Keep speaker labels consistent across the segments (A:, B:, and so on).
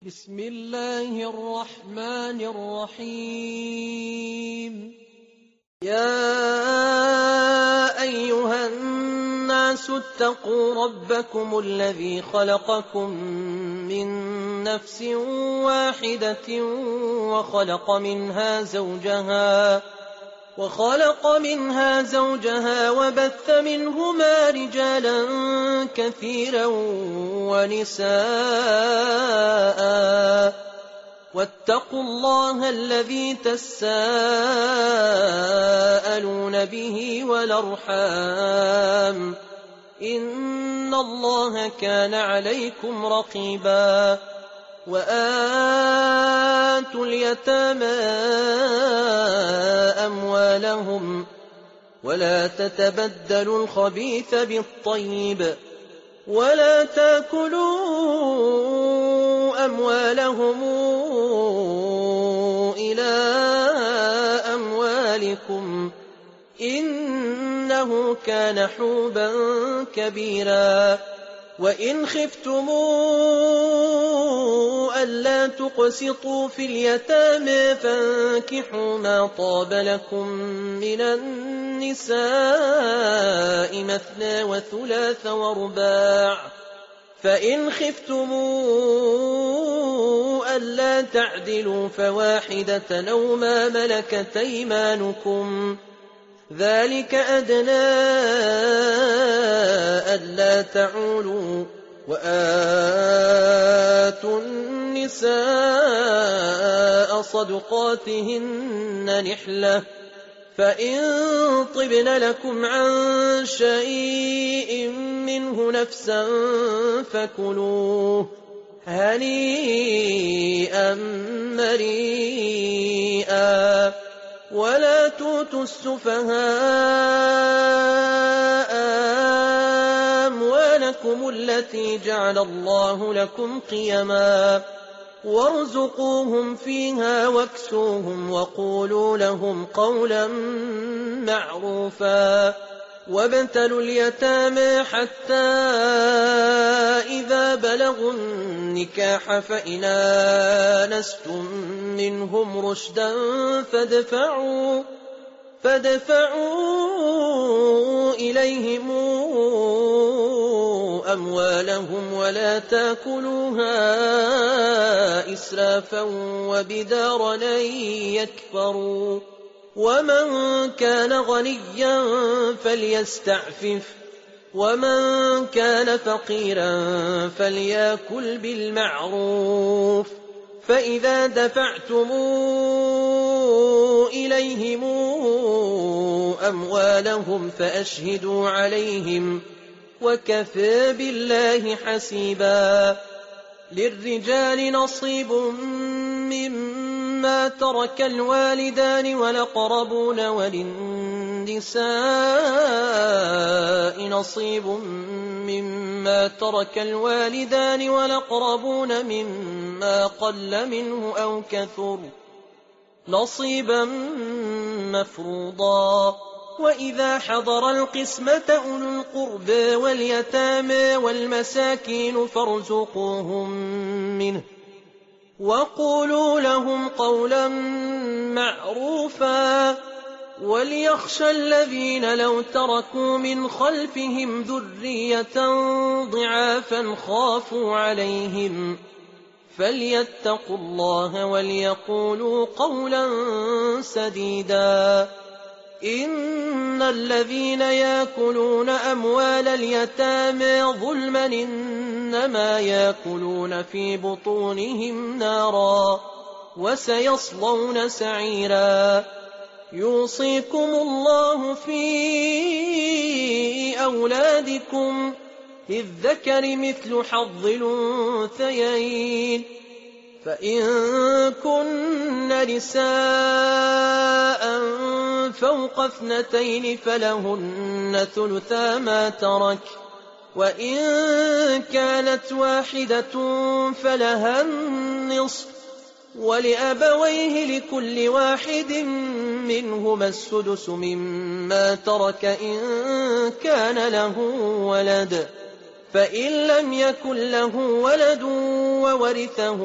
A: بسم الله الرحمن الرحيم. يا أيها الناس اتقوا ربكم الذي خلقكم من نفس واحدة وخلق منها زوجها وبث منهما رجالا كثيرا ونساء، واتقوا الله الذي تساءلون به والأرحام، إن الله كان عليكم رقيبا. وآتوا اليتامى أموالهم ولا تتبدلوا الخبيث بالطيب ولا تأكلوا أموالهم إلى أموالكم إنه كان حوبا كبيرا. وإن خفتموا ألا تقسطوا في اليتامى فانكحوا ما طاب لكم من النساء مثنى وثلاث ورباع، فإن خفتموا ألا تعدلوا فواحدة أو ما ملكت أيمانكم، ذلك أدنى ألا تعولوا. وآتوا النساء صدقاتهن نحلة، فإن طبن لكم عن شيء منه نفسا فكلوه هنيئا مريئا. ولا تؤتوا السفهاء أموالكم التي جعل الله لكم قيما، وارزقوهم فيها واكسوهم وقولوا لهم قولا معروفا. وابتلوا اليتامى حتى إذا بلغوا النكاح فإن آنستم منهم رشدا فادفعوا إليهم أموالهم ولا تأكلوها إسرافا وبدارا أن يكبروا. ومن كان غنيا فليستعفف، ومن كان فقيرا فليأكل بالمعروف. فإذا دفعتم إليهم أموالهم فأشهدوا عليهم، وكفى بالله حسيبا. للرجال نصيب مما ترك الوالدان والأقربون، وللنساء نصيب مما ترك الوالدان والأقربون مما قل منه أو كثر، نصيبا مفروضا. وإذا حضر القسمة أولو القربى واليتامى والمساكين فارزقوهم منه وقولوا لهم قولا معروفا. وليخشى الذين لو تركوا من خلفهم ذرية ضعافا خافوا عليهم فليتقوا الله وليقولوا قولا سديدا. إن الذين يأكلون أموال اليتامى ظلما إنما يأكلون في بطونهم نارا وسيصلون سعيرا. يوصيكم الله في أولادكم للذكر مثل حظ الأنثيين، فإن كن نساء فوق 2 فلهن ثلثا ما ترك، وإن كانت واحدة فلها النصف، ولأبويه لكل واحد منهما السدس مما ترك إن كان له ولد، فإن لم يكن له ولد وورثه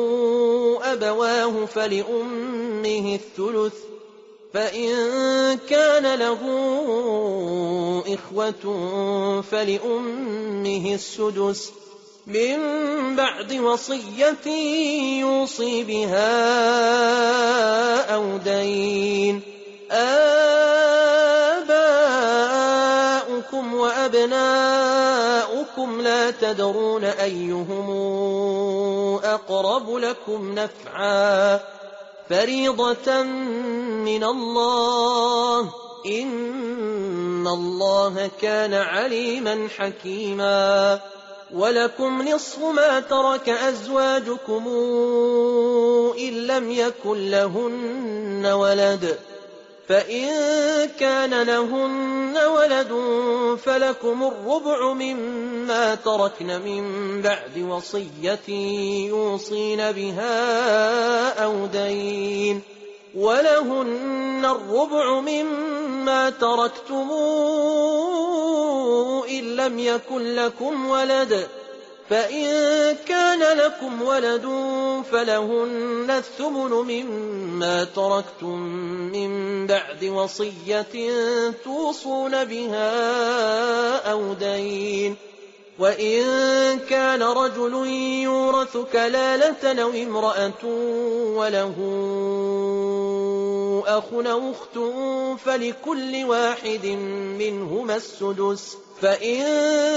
A: أبواه فلأمه الثلث، فإن كان له إخوة فلأمه السدس، من بعد وصية يوصي بها أو دين. آباؤكم وأبناؤكم لا تدرون أيهم أقرب لكم نفعا، فريضة من الله، إن الله كان عليما حكيما. ولكم نصف ما ترك أزواجكم إن لم يكن لهن ولد، فإن كان لهن ولد فلكم الربع مما تركن من بعد وصية يوصين بها أو دين، ولهن الربع مما تركتم إن لم يكن لكم ولد، فإن كان لكم ولد فلهن الثمن مما تركتم من بعد وصية توصون بها أو دين. وإن كان رجل يورث كلالة أو امرأة وله أخ أو أخت فلكل واحد منهما السدس، فإن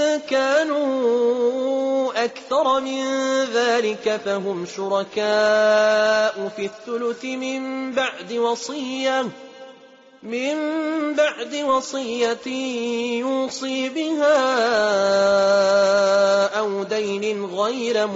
A: كانوا أكثر من ذلك فهم شركاء في الثلث من بعد وصية يوصي بها أو دين غير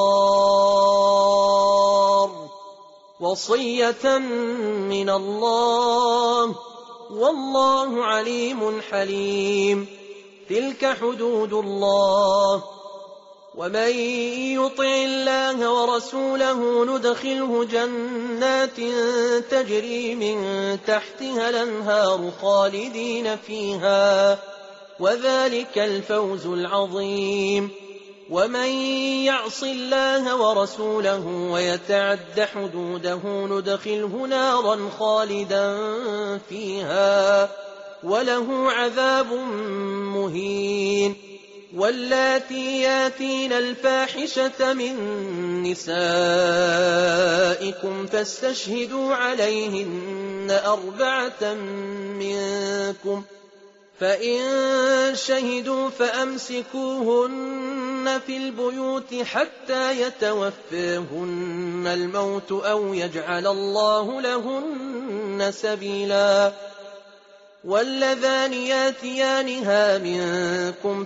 A: مضار، وصية من الله، والله عليم حليم. تلك حدود الله، ومن يطع الله ورسوله ندخله جنات تجري من تحتها الأنهار خالدين فيها، وذلك الفوز العظيم. ومن يعص الله ورسوله ويتعد حدوده ندخله نارا خالدا فيها وله عذاب مهين. واللاتي ياتين الفاحشة من نسائكم فاستشهدوا عليهن 4 منكم، فإن شهدوا فأمسكوهن في البيوت حتى يتوفاهن الموت أو يجعل الله لهن سبيلا. واللذان ياتيانها منكم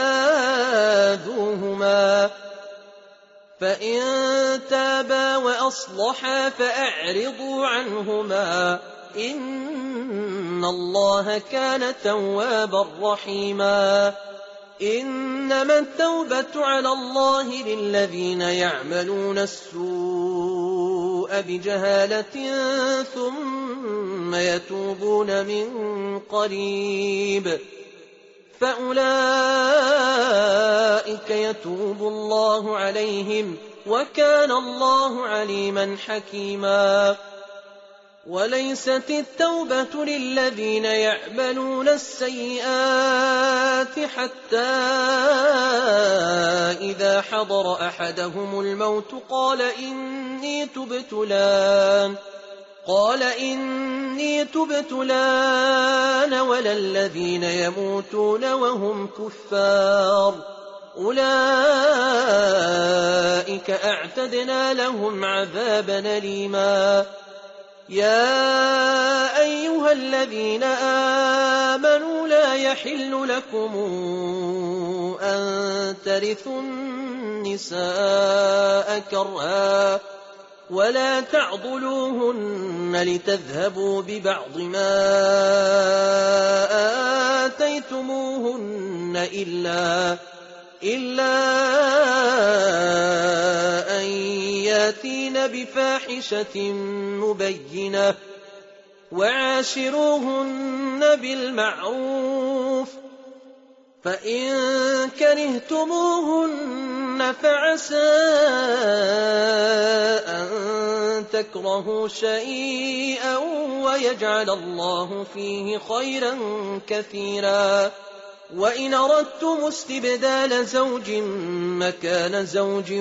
A: فآذوهما، فإن تابا وأصلحا فأعرضوا عنهما، إن الله كان توابا رحيما. إنما التوبة على الله للذين يعملون السوء بجهالة ثم يتوبون من قريب، فأولئك يتوب الله عليهم، وكان الله عليما حكيما. وليست التوبة للذين يعملون السيئات حتى إذا حضر أحدهم الموت قال إني تبت الآن، ولا الذين يموتون وهم كفار، أولئك أعتدنا لهم عذابا أليما. يا أيها الذين آمنوا لا يحل لكم أن ترثوا النساء كرها ولا تعضلوهن لتذهبوا ببعض ما آتيتموهن إلا أن ياتين بفاحشة مبينة، وعاشروهن بالمعروف، فإن كرهتموهن فعسى أن تكرهوا شيئا ويجعل الله فيه خيرا كثيرا. وإن أردتم استبدال زوج مكان زوج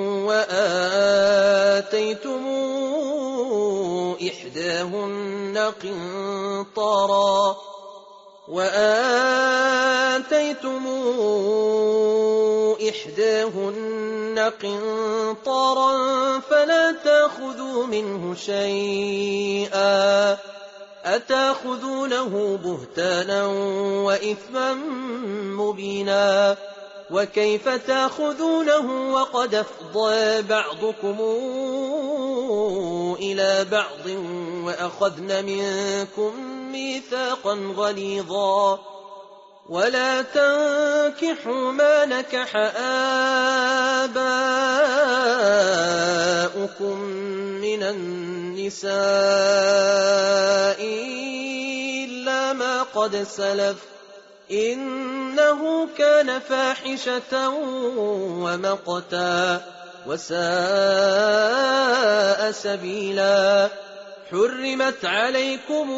A: وآتيتم إحداهن قنطارا فلا تأخذوا منه شيئا أتأخذونه بهتانا وإثما مبينا. وكيف تأخذونه وقد أفضى بعضكم إلى بعض وأخذن منكم ميثاقا غليظا. ولا تنكحوا ما نكح آباؤكم من النساء إلا ما قد سلف إنه كان فاحشة ومقتا وساء سبيلا. حرمت عليكم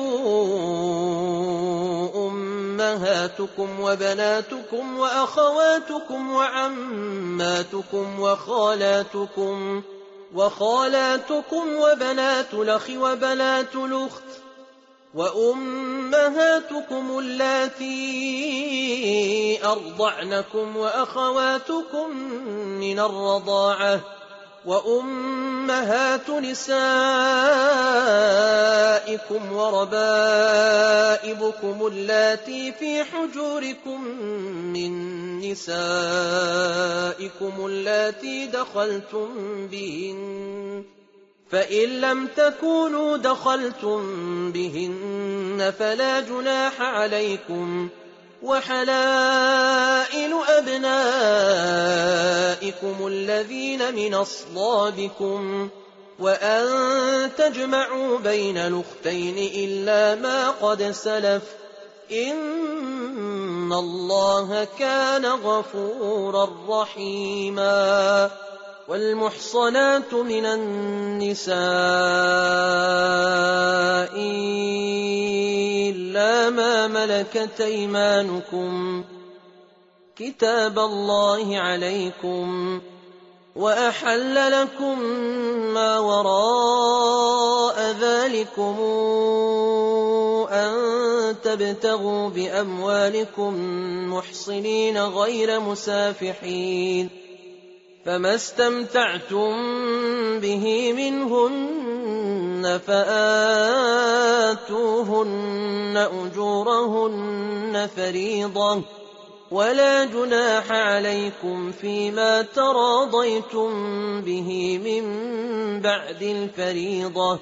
A: أمهاتكم وبناتكم وأخواتكم وعماتكم وخالاتكم وبنات الأخ وبنات الأخت وأمهاتكم اللاتي أرضعنكم وأخواتكم من الرضاعة وأمهات نسائكم وربائبكم اللاتي في حجوركم من نسائكم اللاتي دخلتم بهن فإن لم تكونوا دخلتم بهن فلا جناح عليكم. وحلائل أبنائكم الذين من أصلابكم وأن تجمعوا بين الأختين إلا ما قد سلف إن الله كان غفورا رحيما. والمحصنات من النساء إلا ما ملكت أيمانكم كتاب الله عليكم وأحل لكم ما وراء ذلكم أن تبتغوا بأموالكم محصنين غير مسافحين فما استمتعتم به منهن فآتوهن أجورهن فريضة ولا جناح عليكم فيما تراضيتم به من بعد الفريضة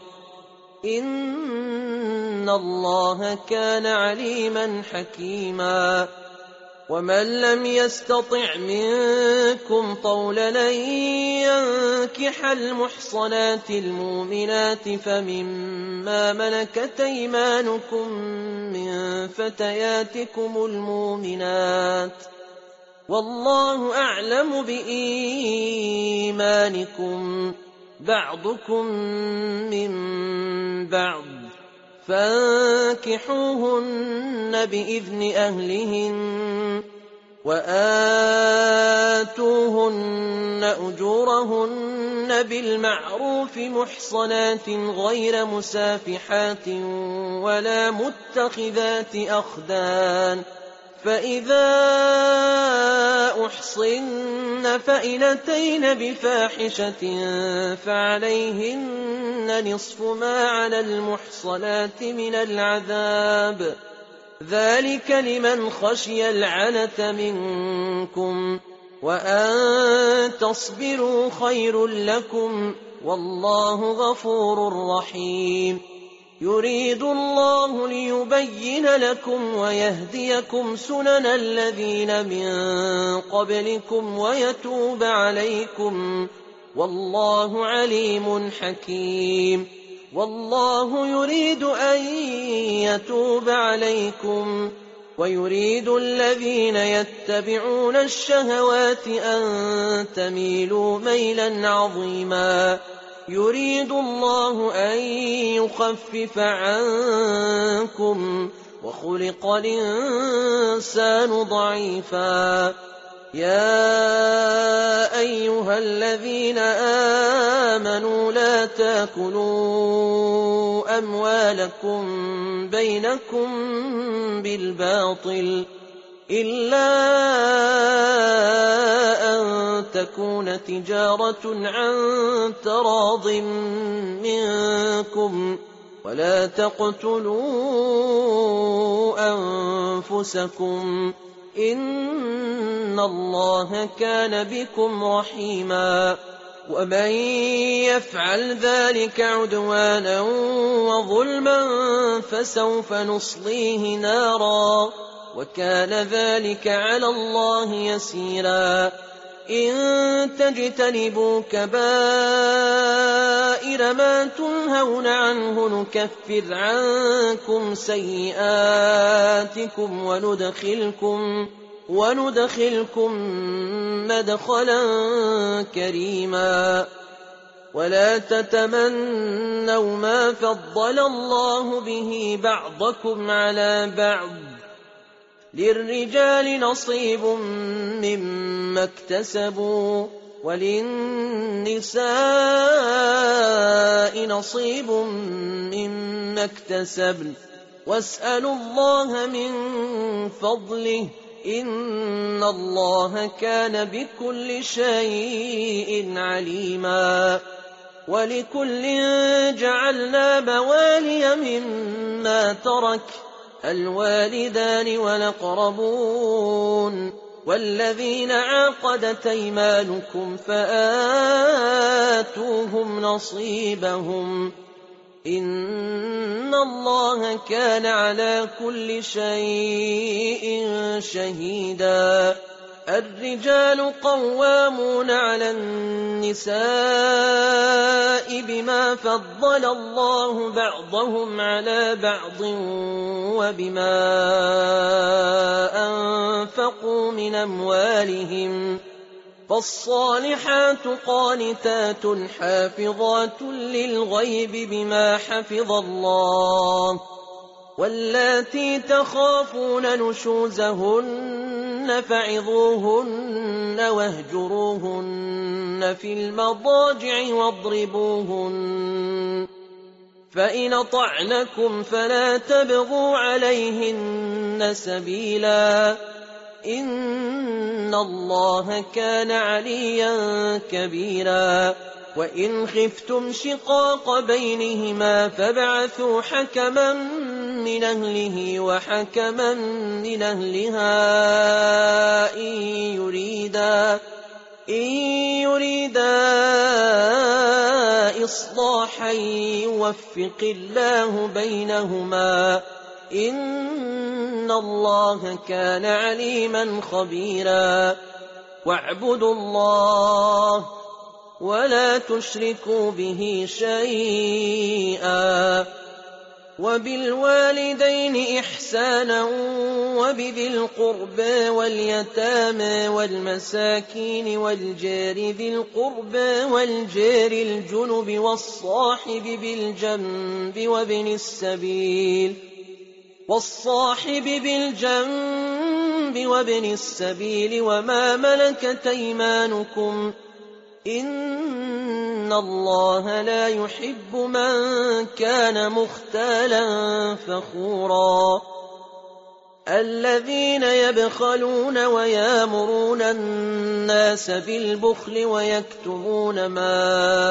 A: إن الله كان عليما حكيما. ومن لم يستطع منكم طولا أن ينكح المحصنات المؤمنات فمما ملكت أيمانكم من فتياتكم المؤمنات والله أعلم بإيمانكم بعضكم من بعض فانكحوهن بإذن أهلهن وآتوهن أجورهن بالمعروف محصنات غير مسافحات ولا متخذات أخدان فإذا أحصن فإن أتين بفاحشة فعليهن نصف ما على المحصنات من العذاب ذلك لمن خشي العنة منكم وأن تصبروا خير لكم والله غفور رحيم. يريد الله ليبين لكم ويهديكم سنن الذين من قبلكم ويتوب عليكم والله عليم حكيم. والله يريد أن يتوب عليكم ويريد الذين يتبعون الشهوات أن تميلوا ميلا عظيما يريد الله أن يخفف عنكم وخلق الإنسان ضعيفا يا أيها الذين آمنوا لا تاكلوا أموالكم بينكم بالباطل إلا أن تكون تجارة عن تراض منكم ولا تقتلوا أنفسكم إن الله كان بكم رحيما ومن يفعل ذلك عدوانا وظلما فسوف نصليه نارا وكان ذلك على الله يسيرا إن تجتنبوا كبائر ما تنهون عنه نكفر عنكم سيئاتكم وندخلكم مدخلا كريما ولا تتمنوا ما فضل الله به بعضكم على بعض للرجال نصيب مما اكتسبوا وللنساء نصيب مما اكتسبن واسألوا الله من فضله إن الله كان بكل شيء عليما ولكل جعلنا موالي مما ترك الوالدان والأقربون والذين عقدت أيمانكم فآتوهم نصيبهم إن الله كان على كل شيء شهيدا الرجال قوامون على النساء بما فضل الله بعضهم على بعض وبما أنفقوا من أموالهم فالصالحات قانتات حافظات للغيب بما حفظ الله واللاتي تخافون نشوزهن فعظوهن واهجروهن في المضاجع واضربوهن فإن أطعنكم فلا تبغوا عليهن سبيلا إن الله كان عليا كبيرا وإن خفتم شقاق بينهما فابعثوا حكما من أهله وحكما من أهلها إن يريدا إصلاحا يوفق الله بينهما إن الله كان عليما خبيرا واعبدوا الله ولا تشركوا به شيئا وبالوالدين إحسانا وبذي القربى واليتامى والمساكين والجار ذي القربى والجار الجنب والصاحب بالجنب وابن السبيل وما ملكت أيمانكم إن الله لا يحب من كان مختالا فخورا الذين يبخلون ويامرون الناس بالبخل ويكتمون ما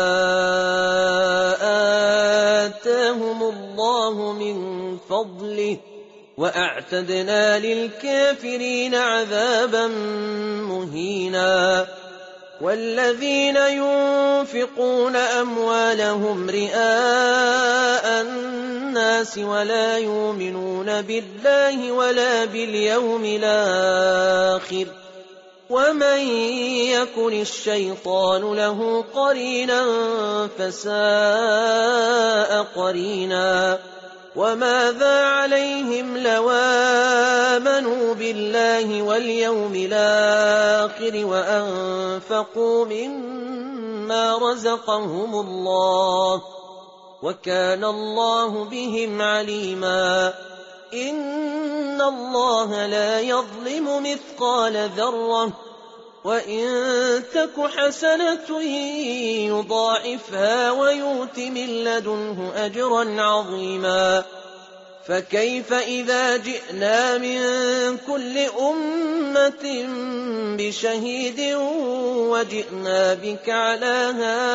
A: آتاهم الله من فضله وأعتدنا للكافرين عذابا مهينا والذين ينفقون أموالهم رئاء الناس ولا يؤمنون بالله ولا باليوم الآخر ومن يكن الشيطان له قرينا فساء قرينا وماذا عليهم لو آمنوا بالله واليوم الآخر وأنفقوا مما رزقهم الله وكان الله بهم عليما إن الله لا يظلم مثقال ذرة وإن تك حسنة يضاعفها ويؤت من لدنه أجرا عظيما فكيف إذا جئنا من كل أمة بشهيد وجئنا بك على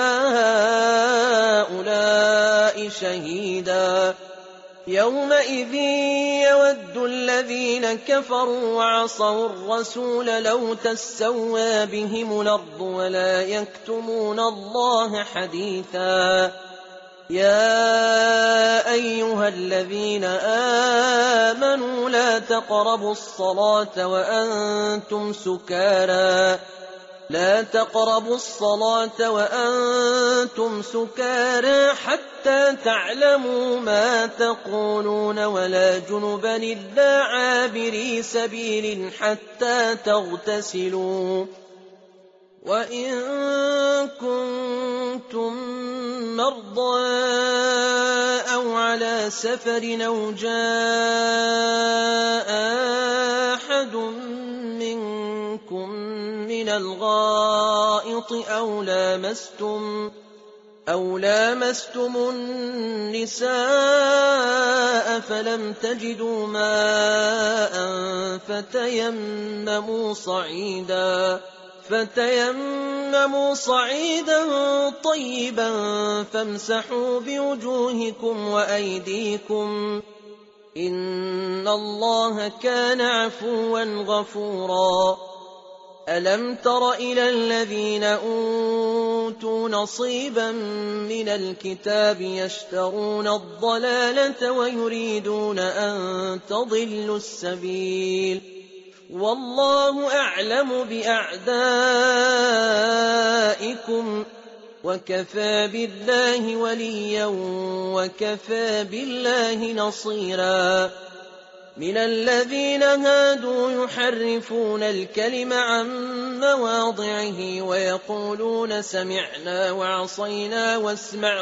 A: هؤلاء شهيدا يومئذ يود الذين كفروا وعصوا الرسول لو تسوى بهم الأرض ولا يكتمون الله حديثا يا أيها الذين آمنوا لا تقربوا الصلاة وأنتم سكارى حتى تعلموا ما تقولون ولا جنبا إلا عابري سبيل حتى تغتسلوا وإن كنتم مرضى أو على سفر أو جاء أحد منكم من الغائط أو لامستم النساء فلم تجدوا ماء فتيمموا صعيدا طيبا فامسحوا بوجوهكم وأيديكم إن الله كان عفوا غفورا ألم تر إلى الذين أوتوا نصيبا من الكتاب يشترون الضلالة ويريدون أن تضلوا السبيل والله أعلم بأعدائكم وكفى بالله وليا وكفى بالله نصيرا من الذين هادوا يحرفون الكلم عن مواضعه ويقولون سمعنا وعصينا واسمع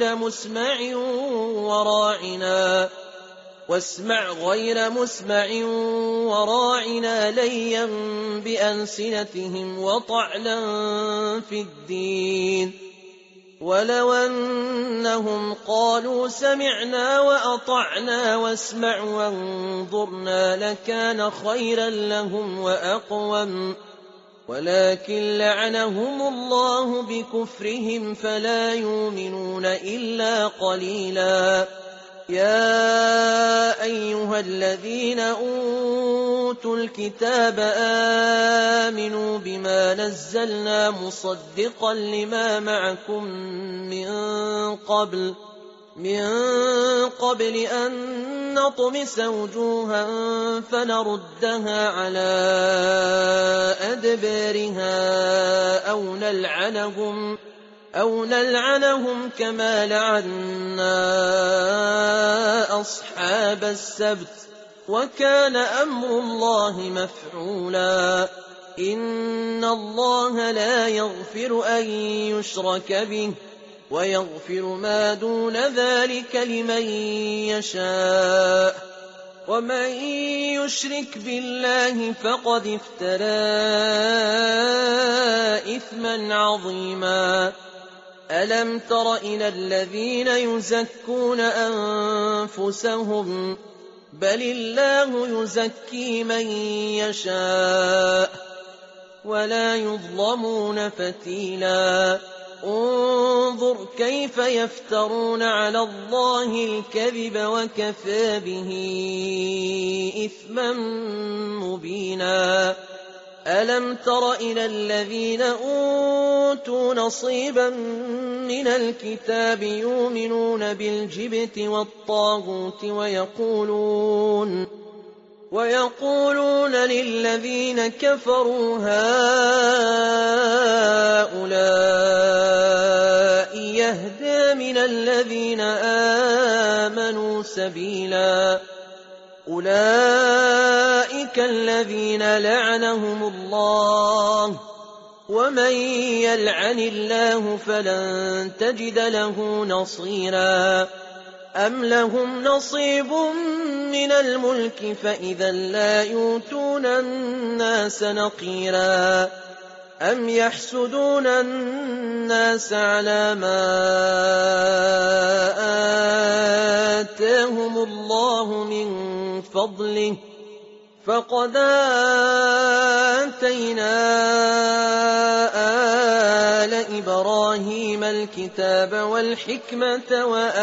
A: غير مسمع وراعنا ليا بألسنتهم وطعنا في الدين ولو أنهم قالوا سمعنا وأطعنا واسمع وانظرنا لكان خيرا لهم وأقوم ولكن لعنهم الله بكفرهم فلا يؤمنون إلا قليلا يا أيها الذين أوتوا الكتاب آمنوا بما نزلنا مصدقا لما معكم من قبل أن نطمس وجوها فنردها على أدبارها أو نلعنهم كما لعنا أصحاب السبت وكان أمر الله مفعولا إن الله لا يغفر أن يشرك به ويغفر ما دون ذلك لمن يشاء ومن يشرك بالله فقد افترى إثما عظيما ألم تر إلى الذين يزكون أنفسهم بل الله يزكي من يشاء ولا يظلمون فتيلا انظر كيف يفترون على الله الكذب وكفى به إثما مبينا ألم تر إلى الذين أوتوا نصيبا من الكتاب يؤمنون بالجبت والطاغوت ويقولون للذين كفروا هؤلاء يهدى من الذين آمنوا سبيلا أولئك الذين لعنهم الله ومن يلعن الله فلن تجد له نصيرا أم لهم نصيب من الملك فإذا لا يؤتون الناس نقيرا أم يحسدون الناس على ما آتاهم الله من فضله فقد آتينا آل إبراهيم الكتاب والحكمة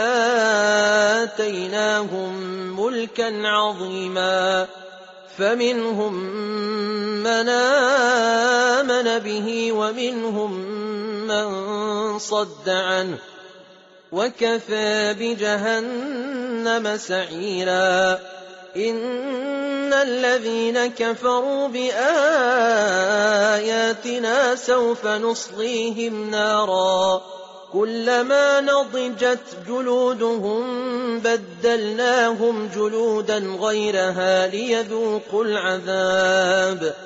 A: وآتيناهم ملكا عظيما فمنهم من آمن به ومنهم من صد عنه وكفى بجهنم سعيرا إن الذين كفروا بآياتنا سوف نصليهم نارا كلما نضجت جلودهم بدلناهم جلودا غيرها ليذوقوا العذاب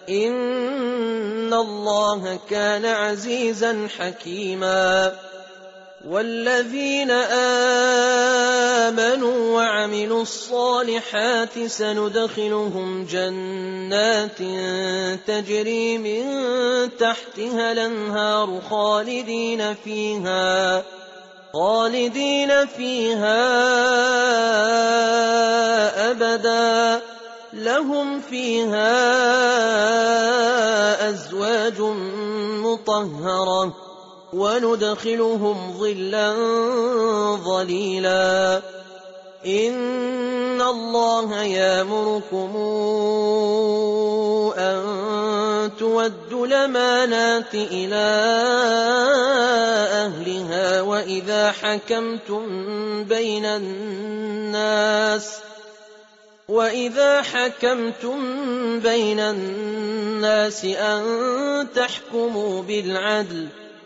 A: إن الله كان عزيزا حكيما والذين آمنوا وعملوا الصالحات سندخلهم جنات تجري من تحتها الأنهار خالدين فيها أبدا لهم فيها أزواج مطهرة وندخلهم ظلا ظليلا إن الله يأمركم أن تودوا الأمانات إلى أهلها وإذا حكمتم بين الناس أن تحكموا بالعدل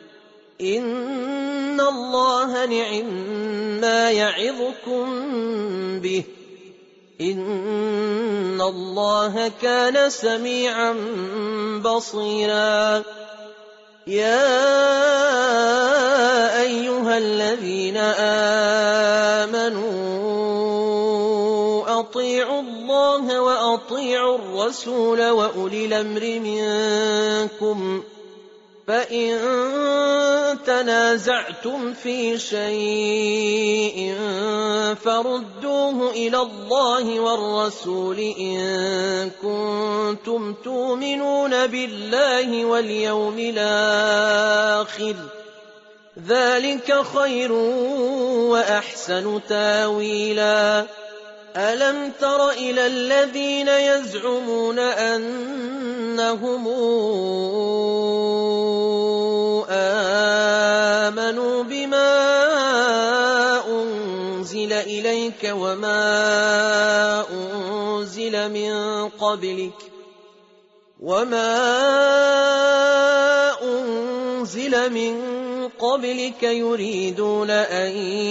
A: إن الله نعما يعظكم به إن الله كان سميعا بصيرا يا أيها الذين آمنوا أطيعوا الله وأطيعوا الرسول وأولي الأمر منكم فإن تنازعتم في شيء فردوه إلى الله والرسول إن كنتم تؤمنون بالله واليوم الآخر ذلك خير وأحسن تاويلا ألم تر إلى الذين يزعمون أنهم آمنوا بما أنزل إليك وما أنزل من قبلك يريدون أن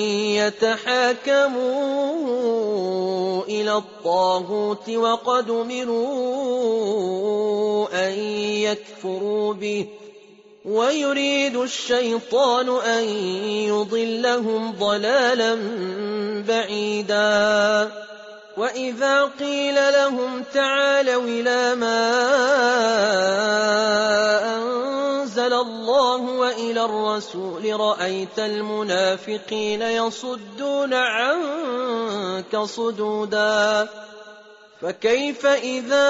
A: يتحاكموا إلى الطاغوت وقد أمروا أن يكفروا به ويريد الشيطان أن يضلهم ضلالا بعيدا وإذا قيل لهم تعالوا إلى ما أنزل الله وإلى الرسول رأيت المنافقين يصدون عنك صدودا فكيف إذا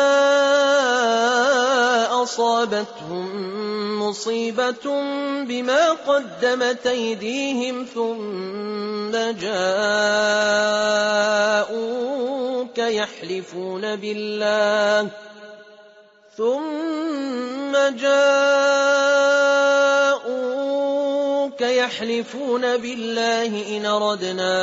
A: أصابتهم مصيبة بما قدمت أيديهم ثم جاءوك يحلفون بالله إن أردنا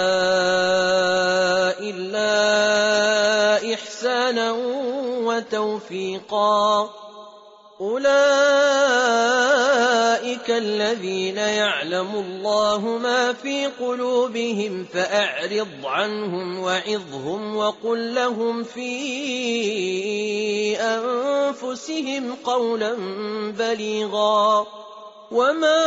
A: إلا إحسانا وتوفيقا أولئك الذين يعلم الله ما في قلوبهم فأعرض عنهم وعظهم وقل لهم في أنفسهم قولا بليغا وما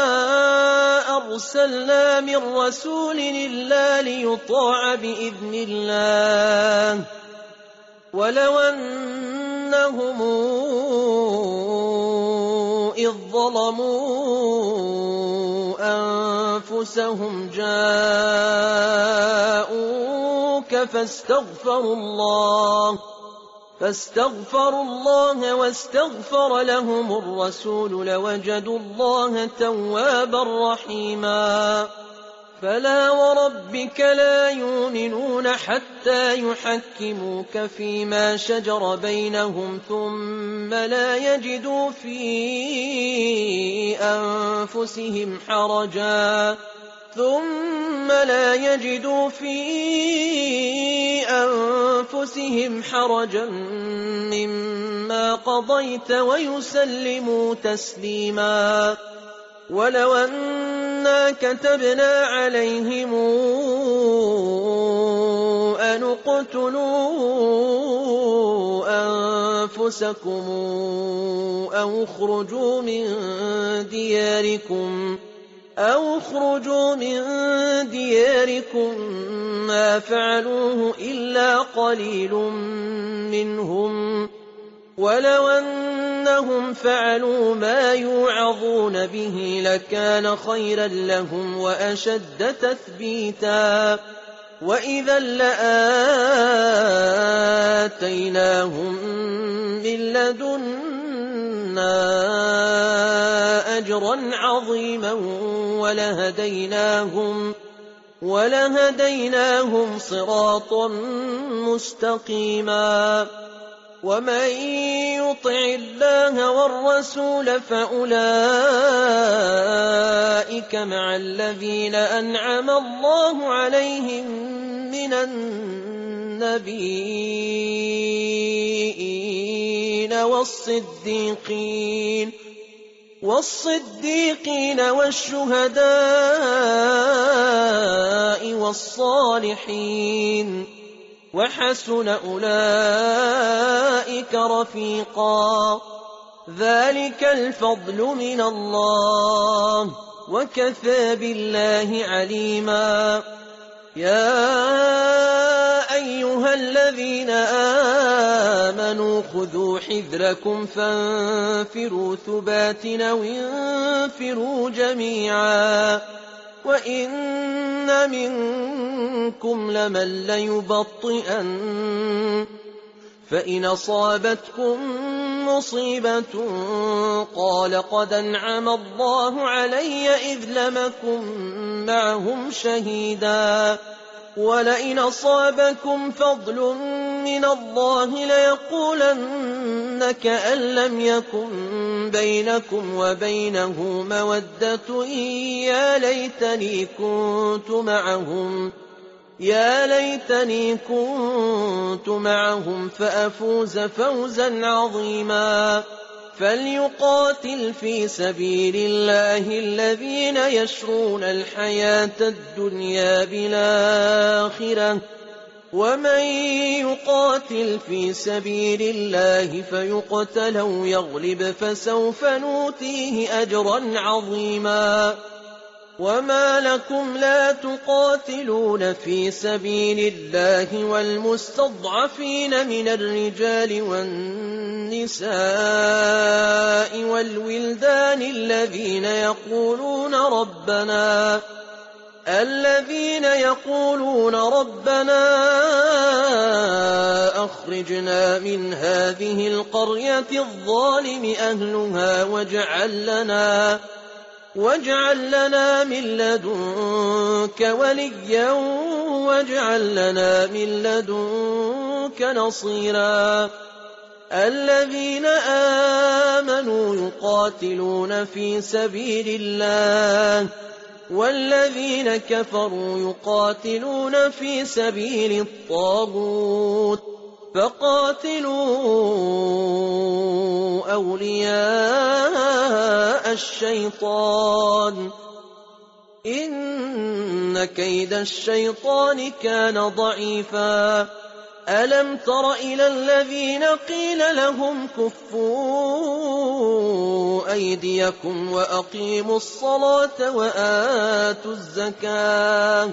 A: أرسلنا من رسول إلا ليطاع بإذن الله ولو أنهم إذ ظلموا أنفسهم جاءوك فاستغفروا الله واستغفر لهم الرسول لوجدوا الله توابا رحيما فلا وربك لا يؤمنون حتى يحكموك فيما شجر بينهم ثم لا يجدوا في أنفسهم حرجا مما قضيت ويسلموا تسليما ولو أنا كتبنا عليهم أن اقتلوا أنفسكم أو اخرجوا من دياركم ما فعلوه إلا قليل منهم ولو أنهم فعلوا ما يوعظون به لكان خيرا لهم وأشد تثبيتا وإذا لآتيناهم من لدنا أجرا عظيما ولهديناهم صراطا مستقيما ومن يطع الله والرسول فأولئك مع الذين أنعم الله عليهم من النبيين والصديقين والشهداء والصالحين وحسن أولئك رفيقا ذلك الفضل من الله وكفى بالله عليما يا أيها الذين آمنوا خذوا حذركم فانفروا ثبات أو انفروا جميعا وإن منكم لمن ليبطئن فإن أصابتكم مصيبة قال قد أنعم الله علي إذ لم أكن معهم شهيدا ولئن أصابكم فضل من الله ليقولن كأن لم يكن بينكم وبينه مودة يا ليتني كنت معهم فأفوز فوزا عظيما فليقاتل في سبيل الله الذين يشرون الحياة الدنيا بالآخرة ومن يقاتل في سبيل الله فيقتل أو يغلب فسوف نؤتيه أجرا عظيما وما لكم لا تقاتلون في سبيل الله والمستضعفين من الرجال والنساء والولدان الذين يقولون ربنا أخرجنا من هذه القرية الظالم أهلها واجعل لنا من لدنك وليا واجعل لنا من لدنك نصيرا الذين آمنوا يقاتلون في سبيل الله والذين كفروا يقاتلون في سبيل الطاغوت فقاتلوا أولياء الشيطان إن كيد الشيطان كان ضعيفا ألم تر إلى الذين قيل لهم كفوا أيديكم وأقيموا الصلاة وآتوا الزكاة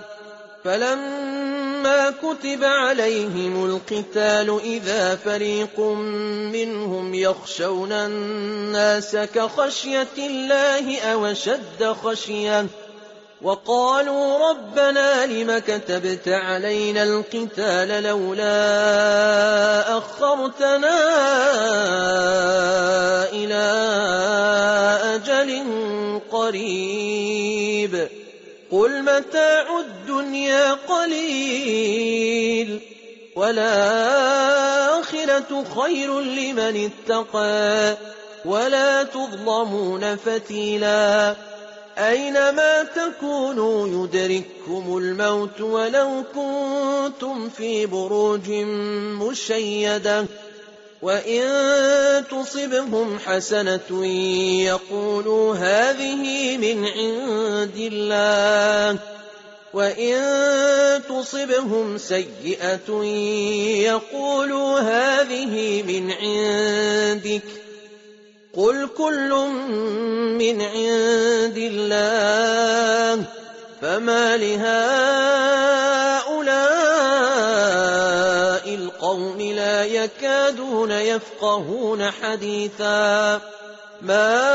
A: فلما كتب عليهم القتال إذا فريق منهم يخشون الناس كخشية الله أو أشد خشية وقالوا ربنا لم كتبت علينا القتال لولا أخرتنا إلى أجل قريب قل متاع الدنيا قليل والآخرة خير لمن اتقى ولا تظلمون فتيلا أينما تكونوا يدرككم الموت ولو كنتم في بروج مشيدة وإن تصبهم حسنة يقولوا هذه من عند الله وإن تصبهم سيئة يقولوا هذه من عندك قل كل من عند الله فما لهؤلاء القوم لا يكادون يفقهون حديثا ما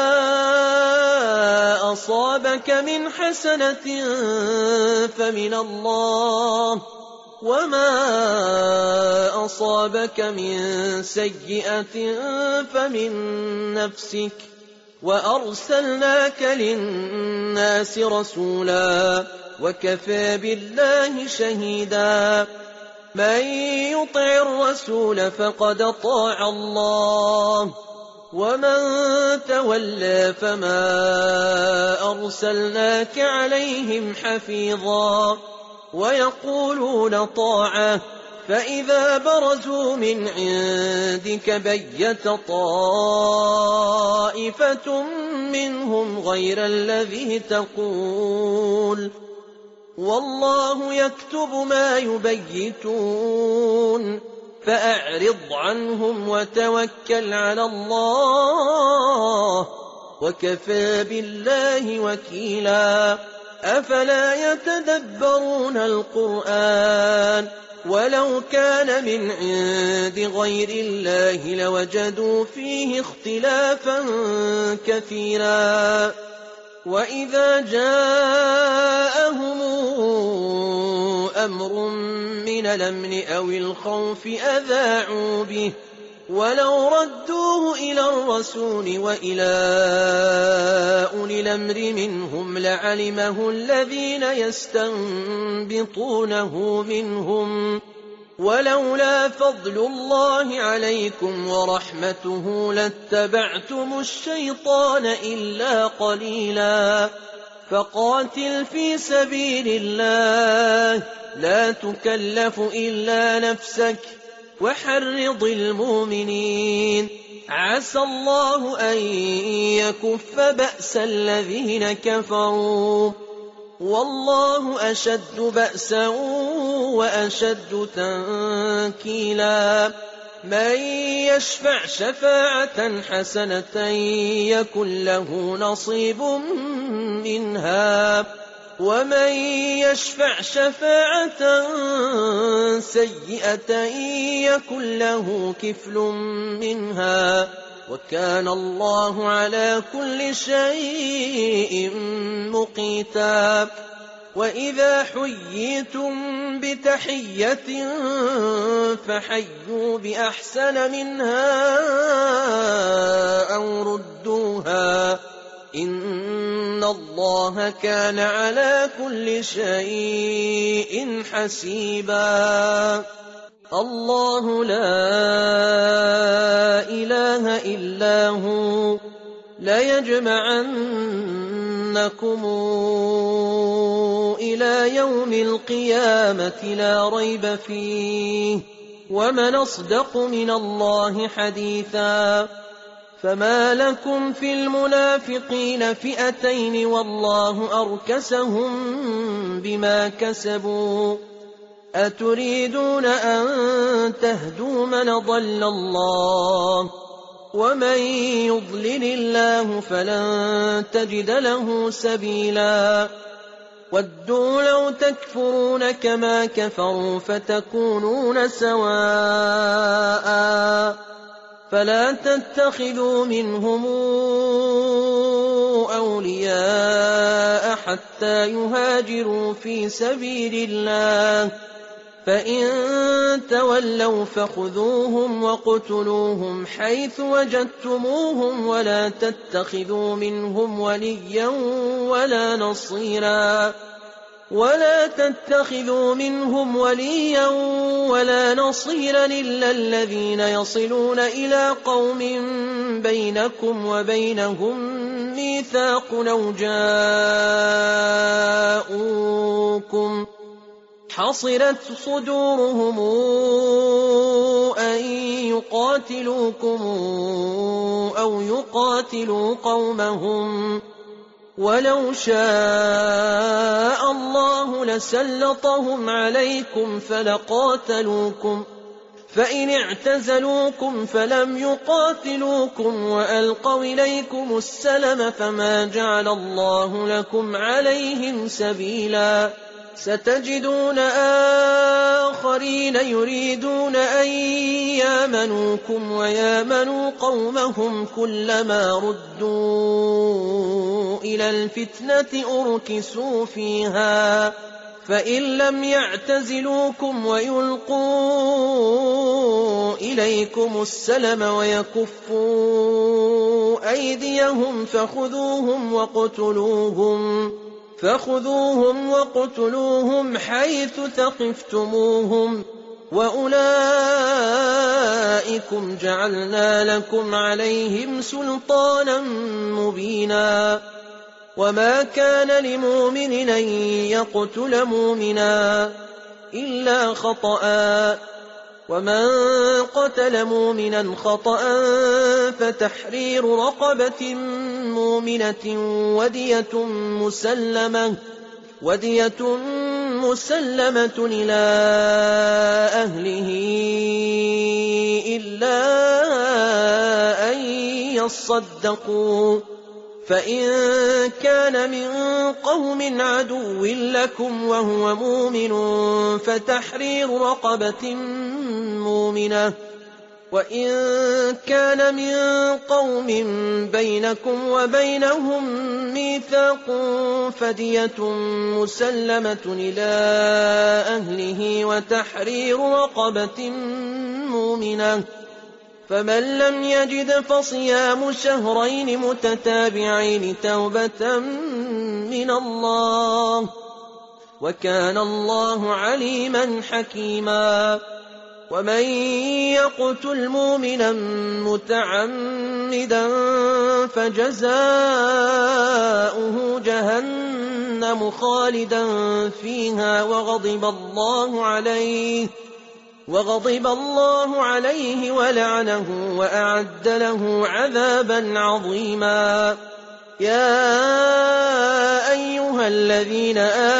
A: أصابك من حسنة فمن الله وما أصابك من سيئة فمن نفسك وأرسلناك للناس رسولا وكفى بالله شهيدا من يطع الرسول فقد أطاع الله ومن تولى فما أرسلناك عليهم حفيظا ويقولون طاعة فإذا برزوا من عندك بيت طائفة منهم غير الذي تقول والله يكتب ما يبيتون فأعرض عنهم وتوكل على الله وكفى بالله وكيلا أفلا يتدبرون القرآن ولو كان من عند غير الله لوجدوا فيه اختلافا كثيرا وإذا جاءهم أمر من الأمن أو الخوف أذاعوا به ولو ردوه إلى الرسول وإلى أولي الأمر منهم لعلمه الذين يستنبطونه منهم ولولا فضل الله عليكم ورحمته لاتبعتم الشيطان إلا قليلا فقاتل في سبيل الله لا تكلف إلا نفسك وحرض المؤمنين عسى الله أن يكف بأس الذين كفروا والله أشد بأسا وأشد تنكيلا من يشفع شفاعة حسنة يكن له نصيب منها ومن يشفع شفاعة سيئة يكن له كفل منها وكان الله على كل شيء مقيتا وإذا حييتم بتحية فحيوا بأحسن منها أو ردوها إن الله كان على كل شيء حسيبا الله لا إله إلا هو ليجمعنكم إلى يوم القيامة لا ريب فيه ومن أصدق من الله حديثا فما لكم في المنافقين فئتين والله أركسهم بما كسبوا أتريدون أن تهدوا من ضل الله ومن يضلل الله فلن تجد له سبيلا ودوا لو تكفرون كما كفروا فتكونون سواء فلا تتخذوا منهم أولياء حتى يهاجروا في سبيل الله فإن تولوا فخذوهم وقتلوهم حيث وجدتموهم ولا تتخذوا منهم وليا ولا نصيرا إلا الذين يصلون إلى قوم بينكم وبينهم ميثاق أو جاءوكم حصرت صدورهم أن يقاتلوكم أو يقاتلوا قومهم ولو شاء الله لسلطهم عليكم فلقاتلوكم فإن اعتزلوكم فلم يقاتلوكم وألقوا إليكم السلم فما جعل الله لكم عليهم سبيلا ستجدون آخرين يريدون أن يامنوكم ويامنوا قومهم كلما ردوا إلى الفتنة أركسوا فيها فإن لم يعتزلوكم ويلقوا إليكم السلم ويكفوا أيديهم فخذوهم وقتلوهم حيث ثقفتموهم وأولئكم جعلنا لكم عليهم سلطانا مبينا وما كان لمؤمن أن يقتل مؤمنا إلا خطأ ومن قتل مؤمنا خطأ فتحرير رقبة مؤمنة ودية مسلمة إلى أهله إلا أن يصدقوا فإن كان من قوم عدو لكم وهو مؤمن فتحرير رقبة مؤمنة وإن كان من قوم بينكم وبينهم ميثاق فدية مسلمة إلى أهله وتحرير رقبة مؤمنة فمن لم يجد فصيام شهرين متتابعين توبة من الله وكان الله عليما حكيما ومن يقتل مؤمنا متعمدا فجزاؤه جهنم خالدا فيها وغضب الله عليه ولعنه وأعد له عذابا عظيما يا أيها الذين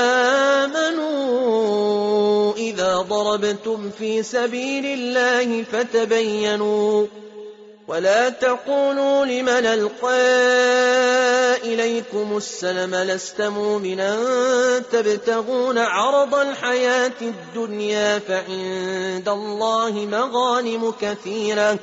A: آمنوا إذا ضربتم في سبيل الله فتبينوا ولا تقولوا لمن ألقى إليكم السلم لست مؤمنا تبتغون عرض الحياة الدنيا فعند الله مغانم كثيرة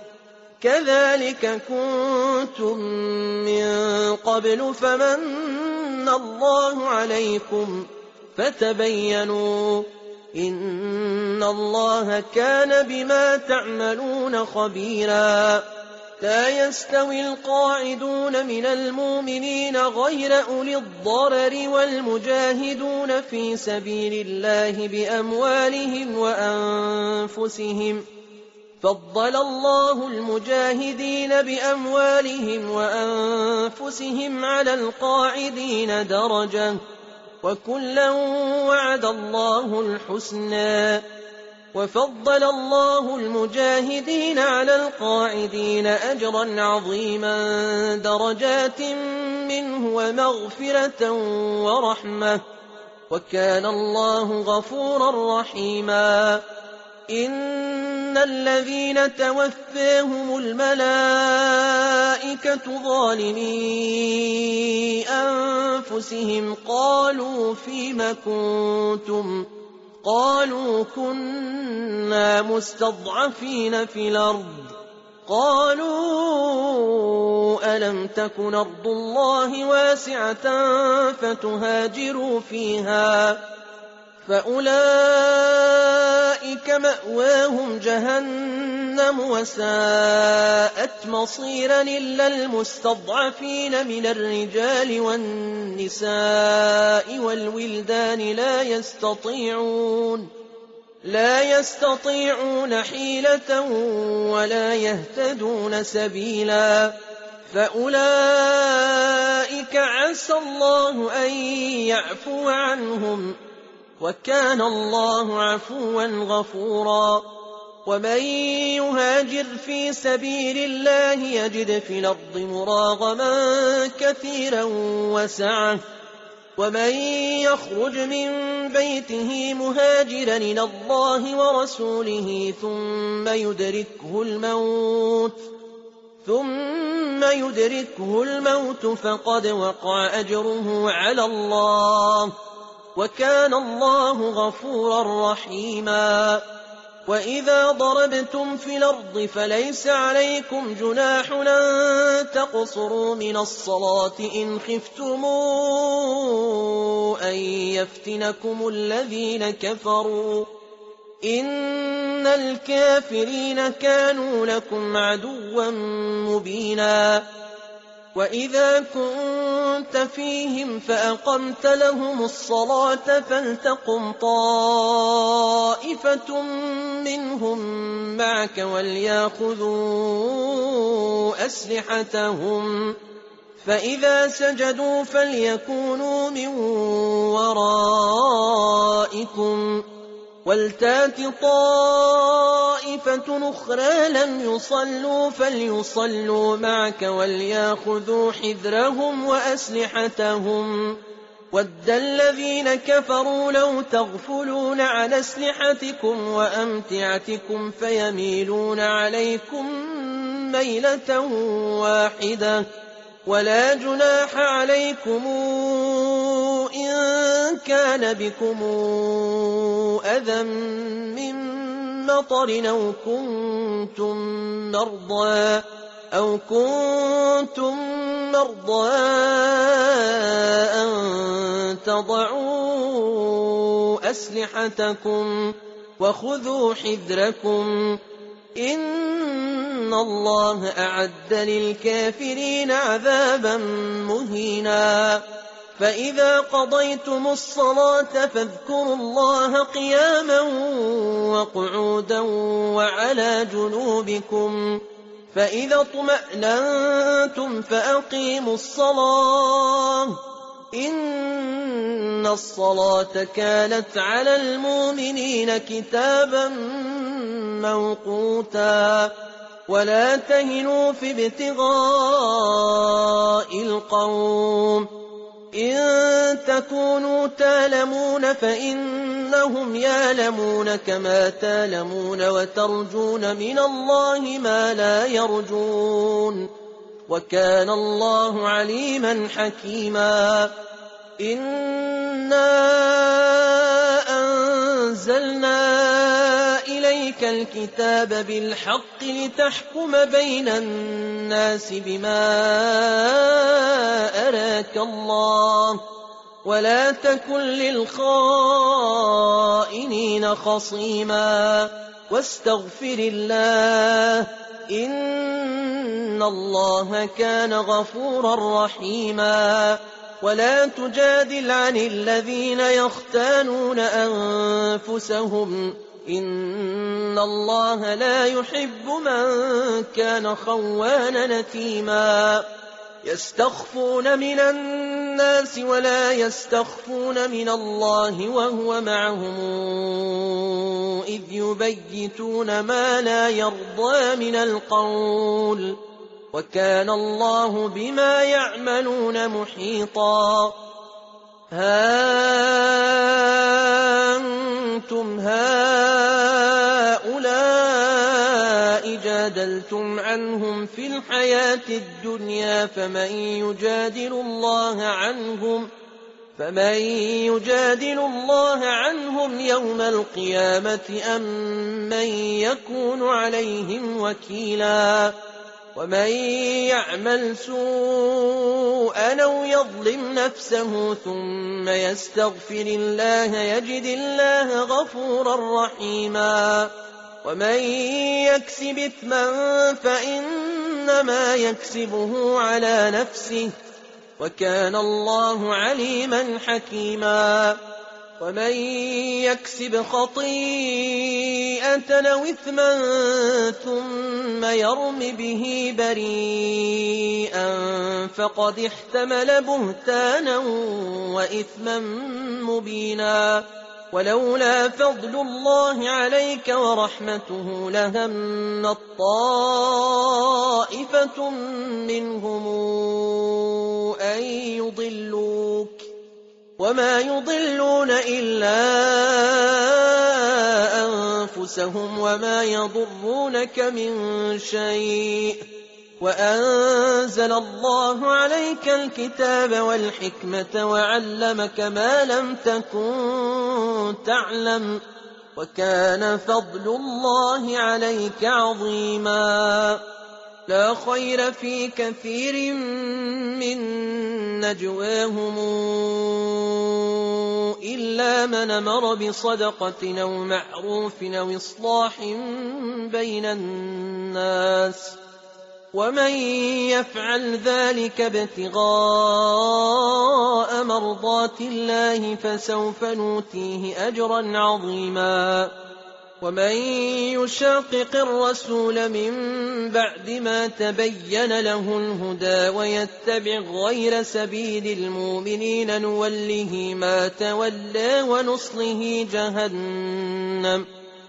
A: كذلك كنتم من قبل فمن الله عليكم فتبينوا إن الله كان بما تعملون خبيرا لا يستوي القاعدون من المؤمنين غير أولي الضرر والمجاهدون في سبيل الله بأموالهم وأنفسهم فضل الله المجاهدين بأموالهم وأنفسهم على القاعدين درجة وكلا وعد الله الحسنى وفضل الله المجاهدين على القاعدين أجرا عظيما درجات منه ومغفرة ورحمة، وكان الله غفورا رحيما. إن الذين توفاهم الملائكة ظالمي أنفسهم قالوا فيم كنتم؟ قالوا كنا مستضعفين في الأرض. قالوا ألم تكن أرض الله واسعة فتهاجروا فيها؟ فأولئك مأواهم جهنم وساءت مصيرا إلا المستضعفين من الرجال والنساء والولدان لا يستطيعون حيلة ولا يهتدون سبيلا، فأولئك عسى الله أن يعفو عنهم، وكان الله عفوا غفورا. ومن يهاجر في سبيل الله يجد في الأرض مراغما كثيرا وسعة، ومن يخرج من بيته مهاجرا إلى الله ورسوله ثم يدركه الموت فقد وقع أجره على الله، وكان الله غفورا رحيما. وإذا ضربتم في الأرض فليس عليكم جناح أن تقصروا من الصلاة إن خفتم أن يفتنكم الذين كفروا، إن الكافرين كانوا لكم عدوا مبينا. وإذا كنت فيهم فأقمت لهم الصلاة فلتقم طائفة منهم معك وليأخذوا أسلحتهم، فإذا سجدوا فليكونوا من ورائكم، ولتات طائفة أخرى لم يصلوا فليصلوا معك وليأخذوا حذرهم وأسلحتهم. وَدَّ الَّذِينَ كَفَرُوا لَوْ تَغْفُلُونَ عَنْ أَسْلِحَتِكُمْ وَأَمْتِعَتِكُمْ فَيَمِيلُونَ عَلَيْكُمْ مَيْلَةً وَاحِدَةً، وَلَا جُنَاحَ عَلَيْكُمْ إِن كَانَ بِكُمْ أَذًى مِّن مَّطَرٍ أَوْ كُنتُم مَّرْضَىٰ أَن تَضَعُوا أَسْلِحَتَكُمْ وَخُذُوا حِذْرَكُمْ، إِنَّ اللَّهَ أَعَدَّ لِلْكَافِرِينَ عَذَابًا مُّهِينًا. فَإِذَا قَضَيْتُمُ الصَّلَاةَ فاذكروا اللَّهَ قِيَامًا وَقُعُودًا وَعَلَىٰ جُنُوبِكُمْ، فَإِذَا اطْمَأْنَنتُمْ فَأَقِيمُوا الصَّلَاةَ، إِنَّ الصَّلَاةَ كَانَتْ عَلَى الْمُؤْمِنِينَ كِتَابًا مَّوْقُوتًا. وَلَا تَهِنُوا فِي ابْتِغَاءِ الْقَوْمِ، إِن تَكُونُوا تَأْلَمُونَ فَإِنَّهُمْ يَأْلَمُونَ كَمَا تَأْلَمُونَ وَتَرْجُونَ مِنَ اللَّهِ مَا لَا يَرْجُونَ، وَكَانَ اللَّهُ عَلِيمًا حَكِيمًا. إِنَّا أَنزَلْنَا إِلَيْكَ الْكِتَابَ بِالْحَقِّ لِتَحْكُمَ بَيْنَ النَّاسِ بِمَا أَرَاكَ اللَّهُ، وَلَا تَكُن لِّلْخَائِنِينَ خَصِيمًا، وَاسْتَغْفِرِ اللَّهَ، إِنَّ اللَّهَ كَانَ غَفُورًا رَّحِيمًا. وَلَا تُجَادِلْ عَنِ الَّذِينَ يَخْتَانُونَ أَنفُسَهُمْ، إِنَّ اللَّهَ لَا يُحِبُّ مَن كَانَ خَوَّانًا أَثِيمًا. يستخفون من الناس ولا يستخفون من الله وهو معهم إذ يبيتون ما لا يرضى من القول وكان الله بما يعملون محيطا ها أنتم هؤلاء جادلتم عنهم في الحياة الدنيا فمن يجادل الله عنهم يوم القيامة أم من يكون عليهم وكيلا ومن يعمل سوءا أو يظلم نفسه ثم يستغفر الله يجد الله غفورا رحيما ومن يكسب إثما فإنما يكسبه على نفسه وكان الله عليما حكيما ومن يكسب خطيئة أو إثما ثم يرم به بريئا فقد احتمل بهتانا وإثما مبينا ولولا فضل الله عليك ورحمته لهمت طائفة منهم أن يضلوك وما يضلون إلا أنفسهم وما يضرونك من شيء وأنزل الله عليك الكتاب والحكمة وعلمك ما لم تكن تعلم وكان فضل الله عليك عظيما لا خير في كثير من نجواهم إلا من أمر بصدقة أو معروف أو إصلاح بين الناس ومن يفعل ذلك ابتغاء مرضات الله فسوف نؤتيه أجرا عظيما ومن يشاقق الرسول من بعد ما تبين له الهدى ويتبع غير سبيل المؤمنين نوله ما تولى ونصله جهنم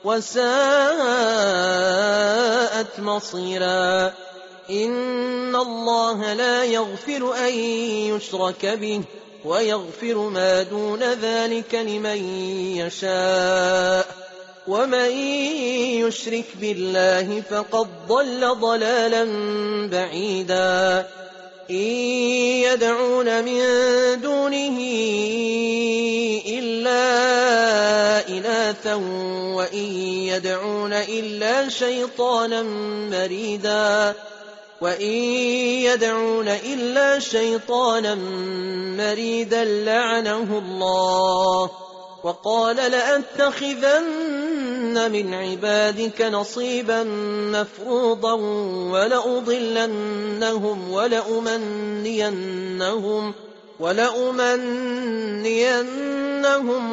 A: وساءت مصيرا إن الله لا يغفر أن يشرك به ويغفر ما دون ذلك لمن يشاء ومن يشرك بالله فقد ضل ضلالا بعيدا إن يدعون من دونه إلا إناثا وإن يدعون إلا شيطانا مريدا لعنه الله وقال لأتخذن من عبادك نصيبا مفروضا ولأمنينهم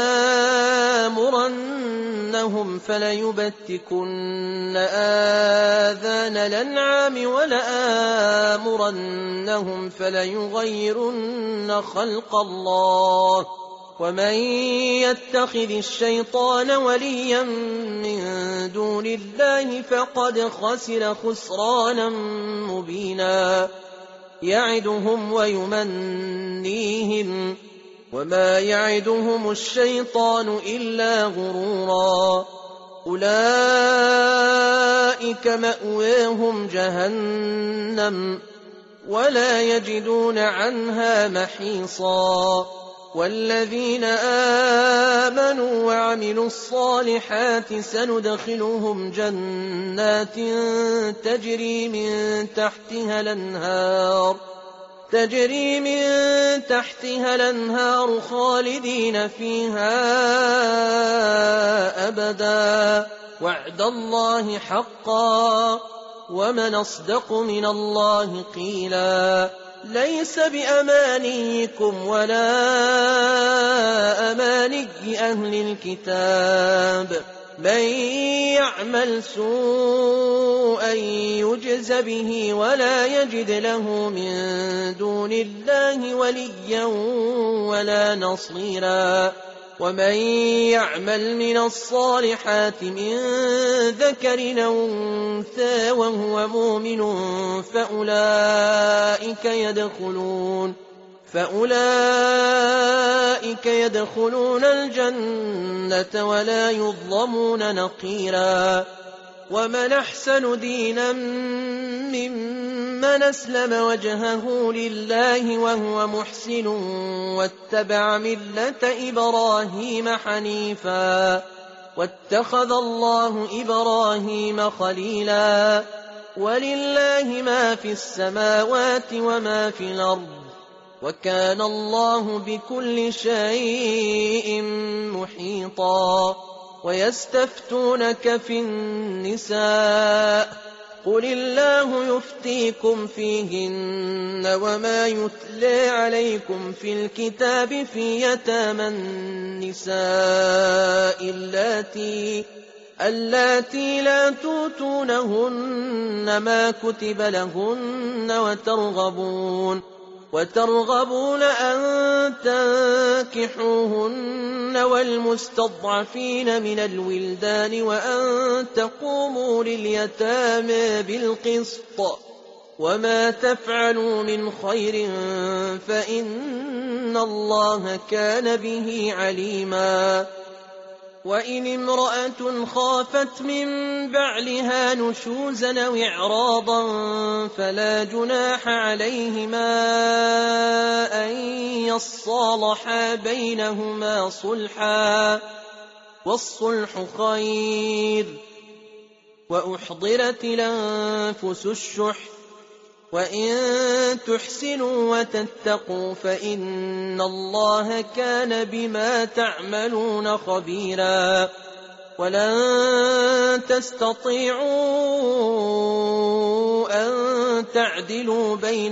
A: ولآمرنهم فليبتكن آذان الأنعام ولآمرنهم فليغيرن خلق الله ومن يتخذ الشيطان وليا من دون الله فقد خسر خسرانا مبينا يعدهم ويمنيهم وما يعدهم الشيطان إلا غرورا أولئك مأواهم جهنم ولا يجدون عنها محيصا والذين آمنوا وعملوا الصالحات سندخلهم جنات تجري من تحتها الأنهار خالدين فيها أبدا وعد الله حقا ومن أصدق من الله قيلا ليس بأمانيكم ولا أماني أهل الكتاب من يعمل سوءا يجز به ولا يجد له من دون الله وليا ولا نصيرا ومن يعمل من الصالحات من ذكر أو أنثى وهو مؤمن فأولئك يدخلون الجنة ولا يظلمون نقيرا ومن أحسن دينا ممن أسلم وجهه لله وهو محسن واتبع ملة إبراهيم حنيفا واتخذ الله إبراهيم خليلا ولله ما في السماوات وما في الأرض وكان الله بكل شيء محيطا ويستفتونك في النساء قل الله يفتيكم فيهن وما يتلى عليكم في الكتاب في يتامى النساء اللاتي لا توتونهن ما كتب لهن وترغبون أن تنكحوهن والمستضعفين من الولدان وأن تقوموا لليتامى بالقسط وما تفعلوا من خير فإن الله كان به عليما وإن امرأة خافت من بعلها نشوزا أو إعراضا فلا جناح عليهما أن يصالحا بينهما صلحا والصلح خير وأحضرت الأنفس الشح وإن تحسنوا وتتقوا فإن الله كان بما تعملون خبيرا ولن تستطيعوا أن تعدلوا بين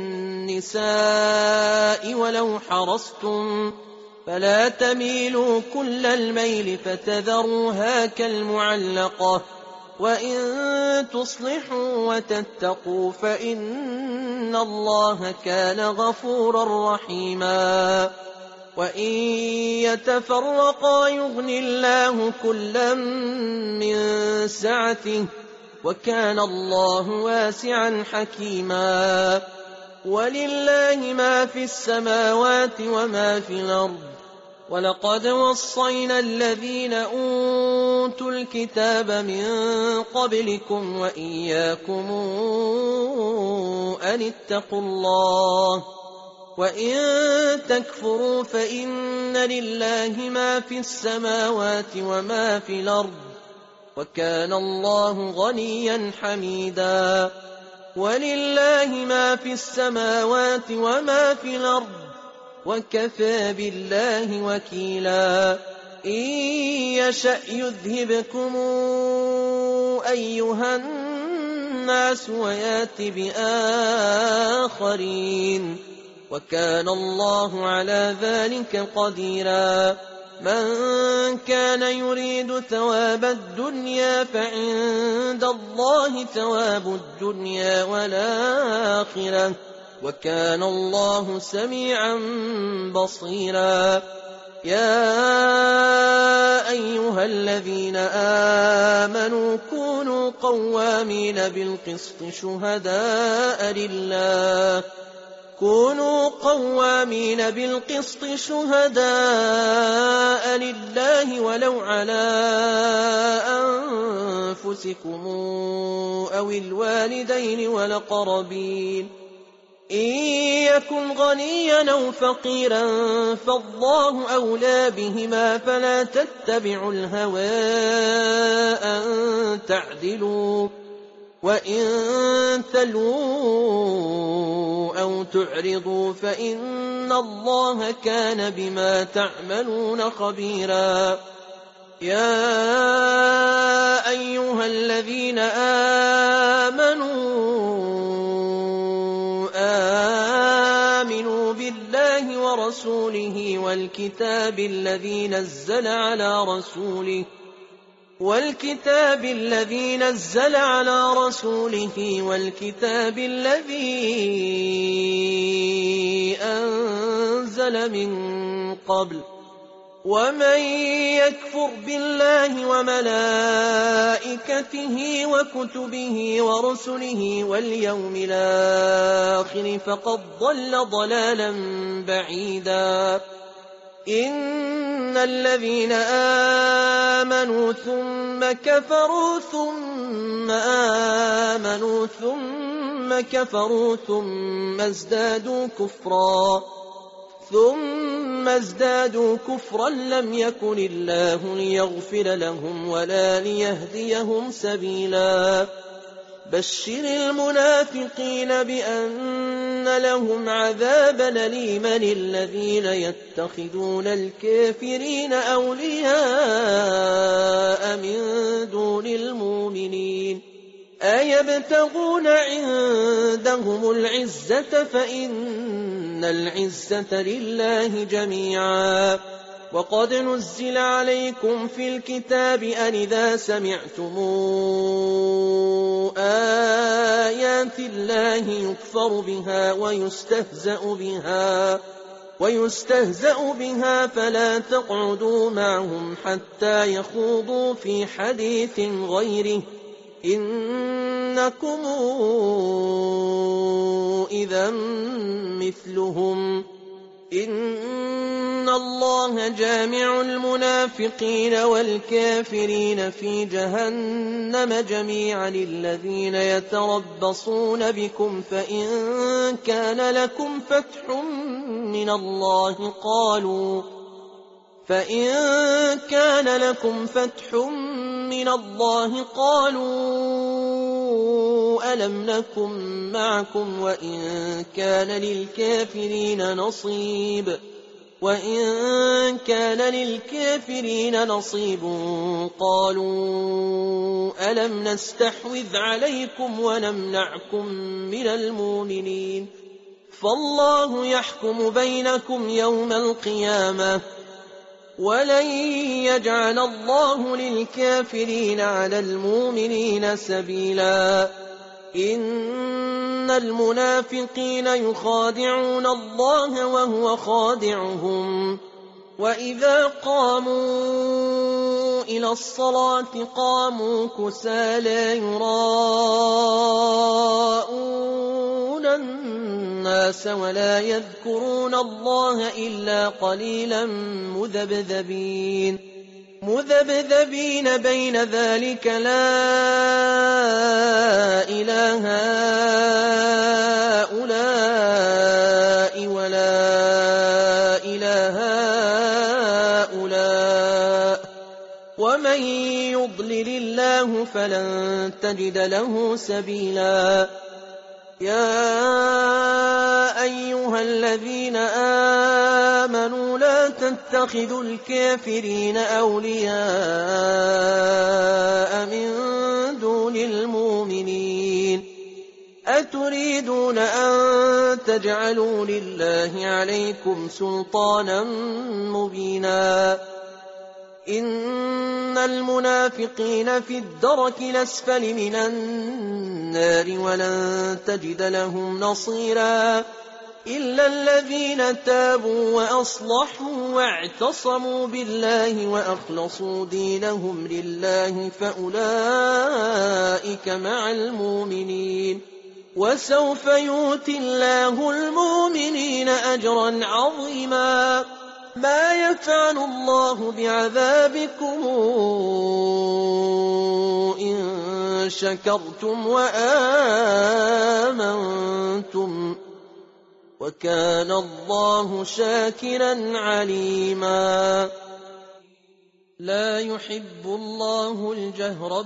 A: النساء ولو حرصتم فلا تميلوا كل الميل فتذروها كالمعلقة وإن تصلحوا وتتقوا فإن الله كان غفورا رحيما وإن يتفرقا يغن الله كلا من سعته وكان الله واسعا حكيما ولله ما في السماوات وما في الأرض ولقد وصينا الذين أوتوا الكتاب من قبلكم وإياكم أن اتقوا الله وإن تكفروا فإن لله ما في السماوات وما في الأرض وكان الله غنيا حميدا ولله ما في السماوات وما في الأرض وكفى بالله وكيلا إن يشأ يذهبكم أيها الناس ويات بآخرين وكان الله على ذلك قديرا من كان يريد ثواب الدنيا فعند الله ثواب الدنيا والآخرة وكان الله سميعا بصيرا يا أيها الذين آمنوا كونوا قوامين بالقسط شهداء لله ولو على أنفسكم أو الوالدين والأقربين إن يكن غنيا أو فقيرا فالله أولى بهما فلا تتبعوا الهوى أن تعدلوا وإن تلووا أو تعرضوا فإن الله كان بما تعملون خبيرا يا أيها الذين آمنوا بالله ورسوله والكتاب الذي نزل على رسوله والكتاب الذي نزل على رسوله والكتاب الذي أنزل من قبل ومن يكفر بالله وملائكته وكتبه ورسله واليوم الآخر فقد ضل ضلالا بعيدا إن الذين آمنوا ثم كفروا ثم آمنوا ثم كفروا ثم ازدادوا كفرا لم يكن الله ليغفر لهم ولا ليهديهم سبيلا بشر المنافقين بأن لهم عذابا أليما الذين يتخذون الكافرين أولياء من دون المؤمنين أيبتغون عندهم العزة فإن العزة لله جميعا وقد نزل عليكم في الكتاب أن إذا سمعتم آيات الله يكفر بها ويستهزأ بها فلا تقعدوا معهم حتى يخوضوا في حديث غيره إنكم إذا مثلهم إن الله جامع المنافقين والكافرين في جهنم جميعا الذين يتربصون بكم فإن كان لكم فتح من الله قالوا ألم نكن معكم وإن كان للكافرين نصيب قالوا ألم نستحوذ عليكم ونمنعكم من المؤمنين فالله يحكم بينكم يوم القيامة ولن يجعل الله للكافرين على المؤمنين سبيلا إن المنافقين يخادعون الله وهو خادعهم وإذا قاموا إلى الصلاة قاموا كسالى يراءون الناس ولا يذكرون الله إلا قليلا مذبذبين بين ذلك لا إله هؤلاء ولا إله هؤلاء ومن يضلل الله فلن تجد له سبيلا يا أيها الذين آمنوا لا تتخذوا الكافرين أولياء من دون المؤمنين أتريدون أن تجعلوا لله عليكم سلطانا مبينا إن المنافقين في الدرك الأسفل من النار ولن تجد لهم نصيرا إلا الذين تابوا وأصلحوا واعتصموا بالله وأخلصوا دينهم لله فأولئك مع المؤمنين وسوف يؤتي الله المؤمنين أجرا عظيما ما يفعل الله بعذابكم إن شكرتم وآمنتم وكان الله شاكرا عليما لا يحب الله الجهر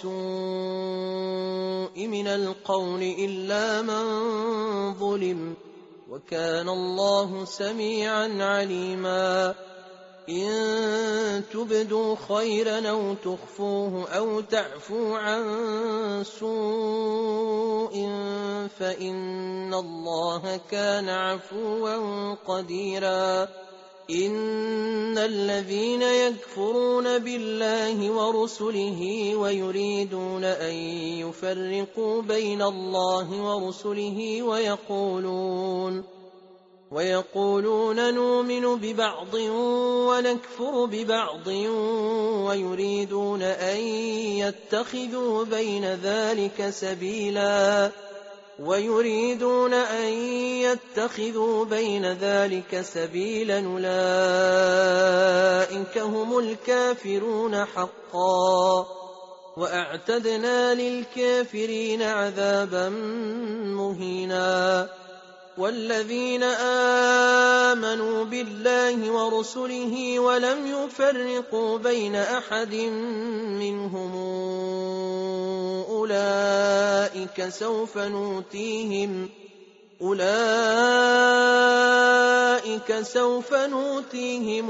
A: بالسوء من القول إلا من ظلم وكان الله سميعا عليما إن تبدوا خيرا أو تخفوه أو تعفوا عن سوء فإن الله كان عفوا قديرا إن الذين يكفرون بالله ورسله ويريدون أن يفرقوا بين الله ورسله ويقولون نؤمن ببعض ونكفر ببعض ويريدون أن يتخذوا بين ذلك سبيلا أولئك هم الكافرون حقا وأعتدنا للكافرين عذابا مهينا والذين آمنوا بالله ورسله ولم يفرقوا بين أحد منهم أولئك سوف نؤتيهم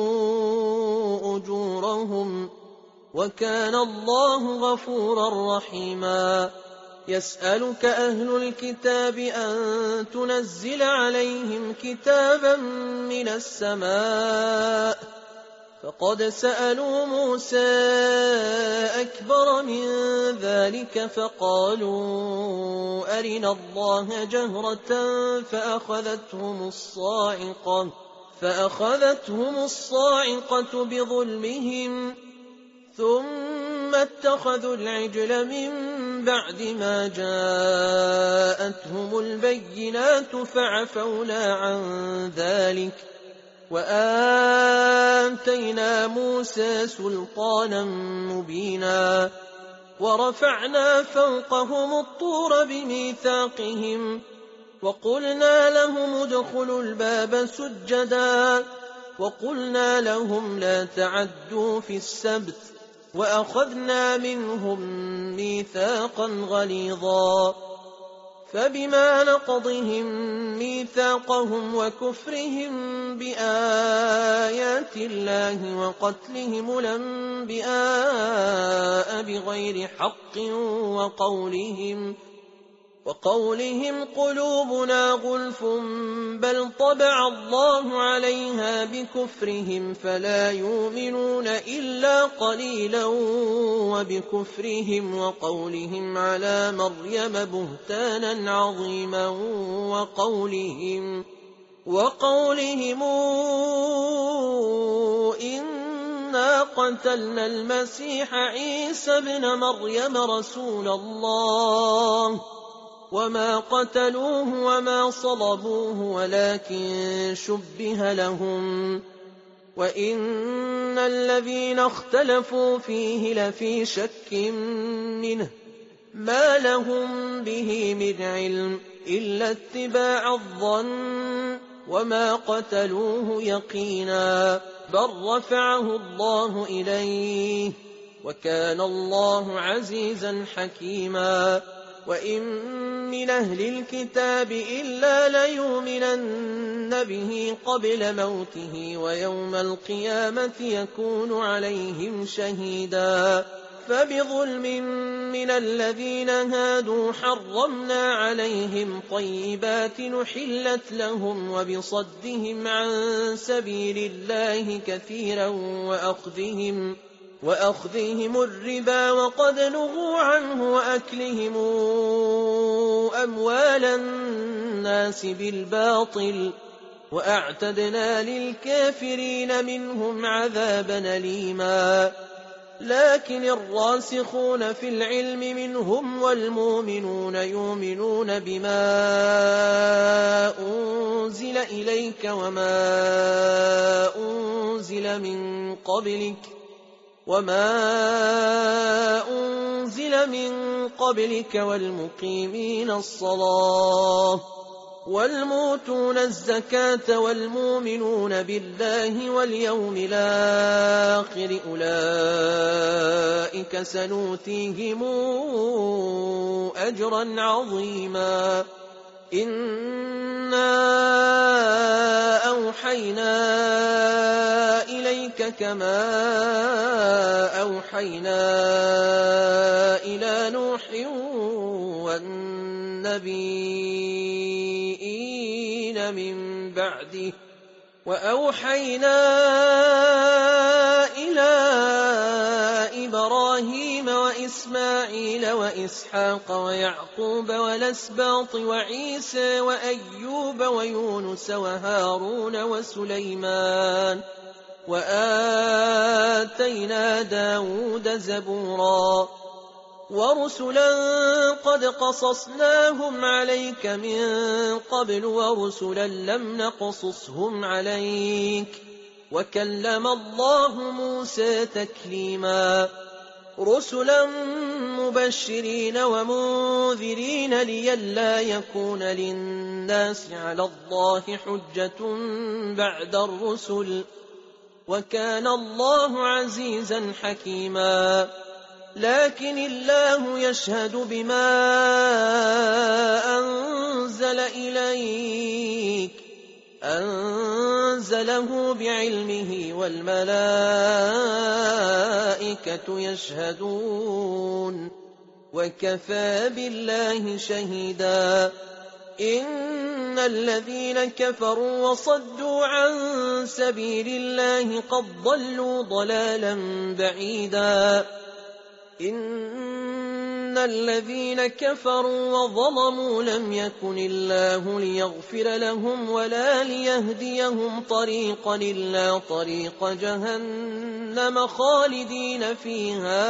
A: أجورهم وكان الله غفورا رحيما يسألك أهل الكتاب أن تنزل عليهم كتابا من السماء فقد سألوا موسى أكبر من ذلك فقالوا أرنا الله جهرة فأخذتهم الصاعقة بظلمهم ثم اتخذوا العجل من بعد ما جاءتهم البينات فعفونا عن ذلك وآتينا موسى سلطانا مبينا ورفعنا فوقهم الطور بميثاقهم وقلنا لهم ادخلوا الباب سجدا وقلنا لهم لا تعدوا في السبت وأخذنا منهم ميثاقا غليظا فبما نقضهم ميثاقهم وكفرهم بآيات الله وقتلهم الأنبياء بغير حق وقولهم قلوبنا غلف بل طبع الله عليها بكفرهم فلا يؤمنون إلا قليلا وبكفرهم وقولهم على مريم بهتانا عظيما وقولهم إنا قتلنا المسيح عيسى ابن مريم رسول الله وما قتلوه وما صلبوه ولكن شبه لهم وإن الذين اختلفوا فيه لفي شك منه ما لهم به من علم إلا اتباع الظن وما قتلوه يقينا بل رفعه الله إليه وكان الله عزيزا حكيما وإن من أهل الكتاب إلا ليؤمنن به قبل موته ويوم القيامة يكون عليهم شهيدا فبظلم من الذين هادوا حرمنا عليهم طيبات نحلت لهم وبصدهم عن سبيل الله كثيرا وأخذهم الربا وقد نهوا عنه وأكلهم أموال الناس بالباطل وأعتدنا للكافرين منهم عذابا أليما لكن الراسخون في العلم منهم والمؤمنون يؤمنون بما أنزل إليك وما أنزل من قبلك والمقيمين الصلاة والموتون الزكاة والمؤمنون بالله واليوم الآخر أولئك سنؤتيهم أجرا عظيما إنا أوحينا إليك كما أوحينا إلى نوح والنبيين من بعده وأوحينا إلى إبراهيم وإسماعيل وإسحاق ويعقوب والأسباط وعيسى وأيوب ويونس وهارون وسليمان وآتينا داود زبورا ورسلا قد قصصناهم عليك من قبل ورسلا لم نقصصهم عليك وكلم الله موسى تكليما رسلا مبشرين ومنذرين لئلا يكون للناس على الله حجة بعد الرسل وكان الله عزيزا حكيما لكن الله يشهد بما أنزل إليك أنزله بعلمه والملائكة يشهدون وكفى بالله شهيدا إن الذين كفروا وصدوا عن سبيل الله قد ضلوا ضلالا بعيدا إن الذين كفروا وظلموا لم يكن الله ليغفر لهم ولا ليهديهم طريقا إلا طريق جهنم خالدين فيها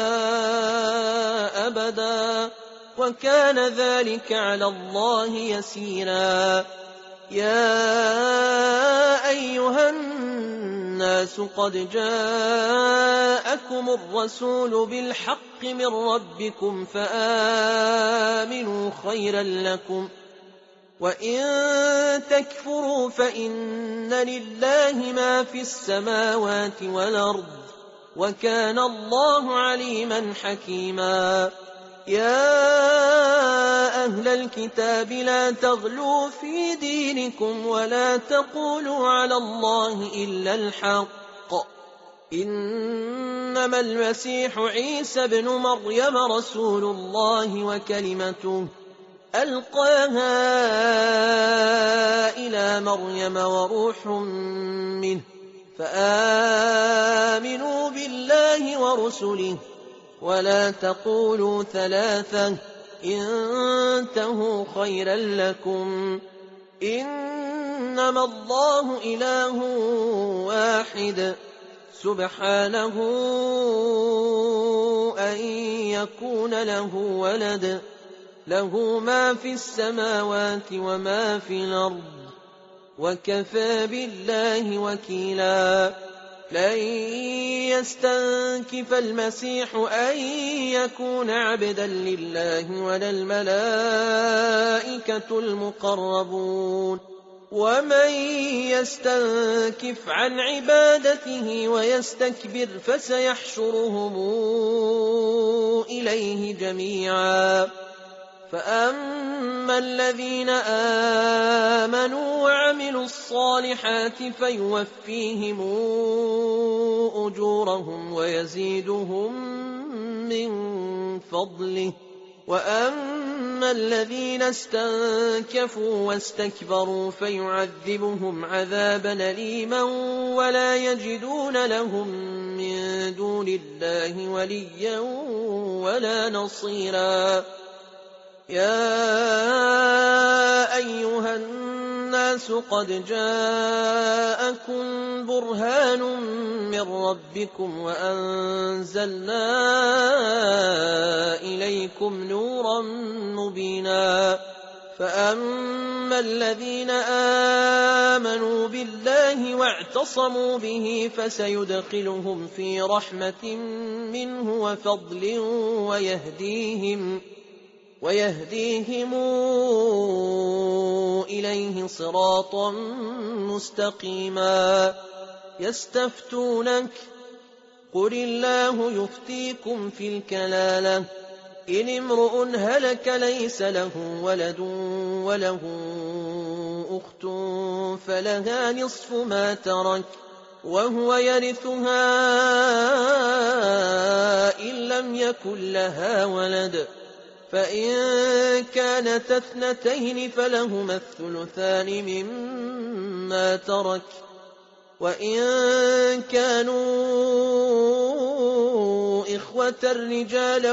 A: أبدا وكان ذلك على الله يسيرا يا أيها الناس قد جاءكم الرسول بالحق من ربكم فآمنوا خيرا لكم وإن تكفروا فإن لله ما في السماوات والأرض وكان الله عليما حكيما يا أهل الكتاب لا تغلوا في دينكم ولا تقولوا على الله إلا الحق إنما المسيح عيسى ابن مريم رسول الله وكلمته ألقاها إلى مريم وروح منه فآمنوا بالله ورسله ولا تقولوا ثلاثة انتهوا خيرا لكم إنما الله إله واحد سبحانه أن يكون له ولد له ما في السماوات وما في الأرض وكفى بالله وكيلا لن يستنكف المسيح أن يكون عبدا لله ولا الملائكة المقربون ومن يستنكف عن عبادته ويستكبر فسيحشرهم إليه جميعا فأما الذين آمنوا وعملوا الصالحات فيوفيهم أجورهم ويزيدهم من فضله وأما الذين استنكفوا واستكبروا فيعذبهم عذابا أليما ولا يجدون لهم من دون الله وليا ولا نصيرا يا أيها الناس قد جاءكم برهان من ربكم وأنزلنا إليكم نورا مبينا فأما الذين آمنوا بالله واعتصموا به فسيدخلهم في رحمة منه وفضل ويهديهم إليه صراطا مستقيما يستفتونك قل الله يفتيكم في الكلالة إن امرؤ هلك ليس له ولد وله أخت فلها نصف ما ترك وهو يرثها إن لم يكن لها ولد فإن كانت اثنتين فلهما الثلثان مما ترك، وإن كانوا إخوة رجالا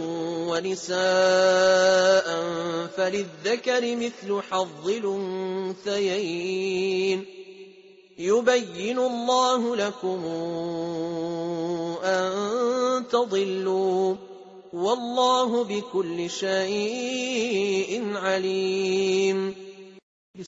A: ونساء فللذكر مثل حظ الأنثيين. يبين الله لكم أن تضلوا، والله بكل شيء عليم.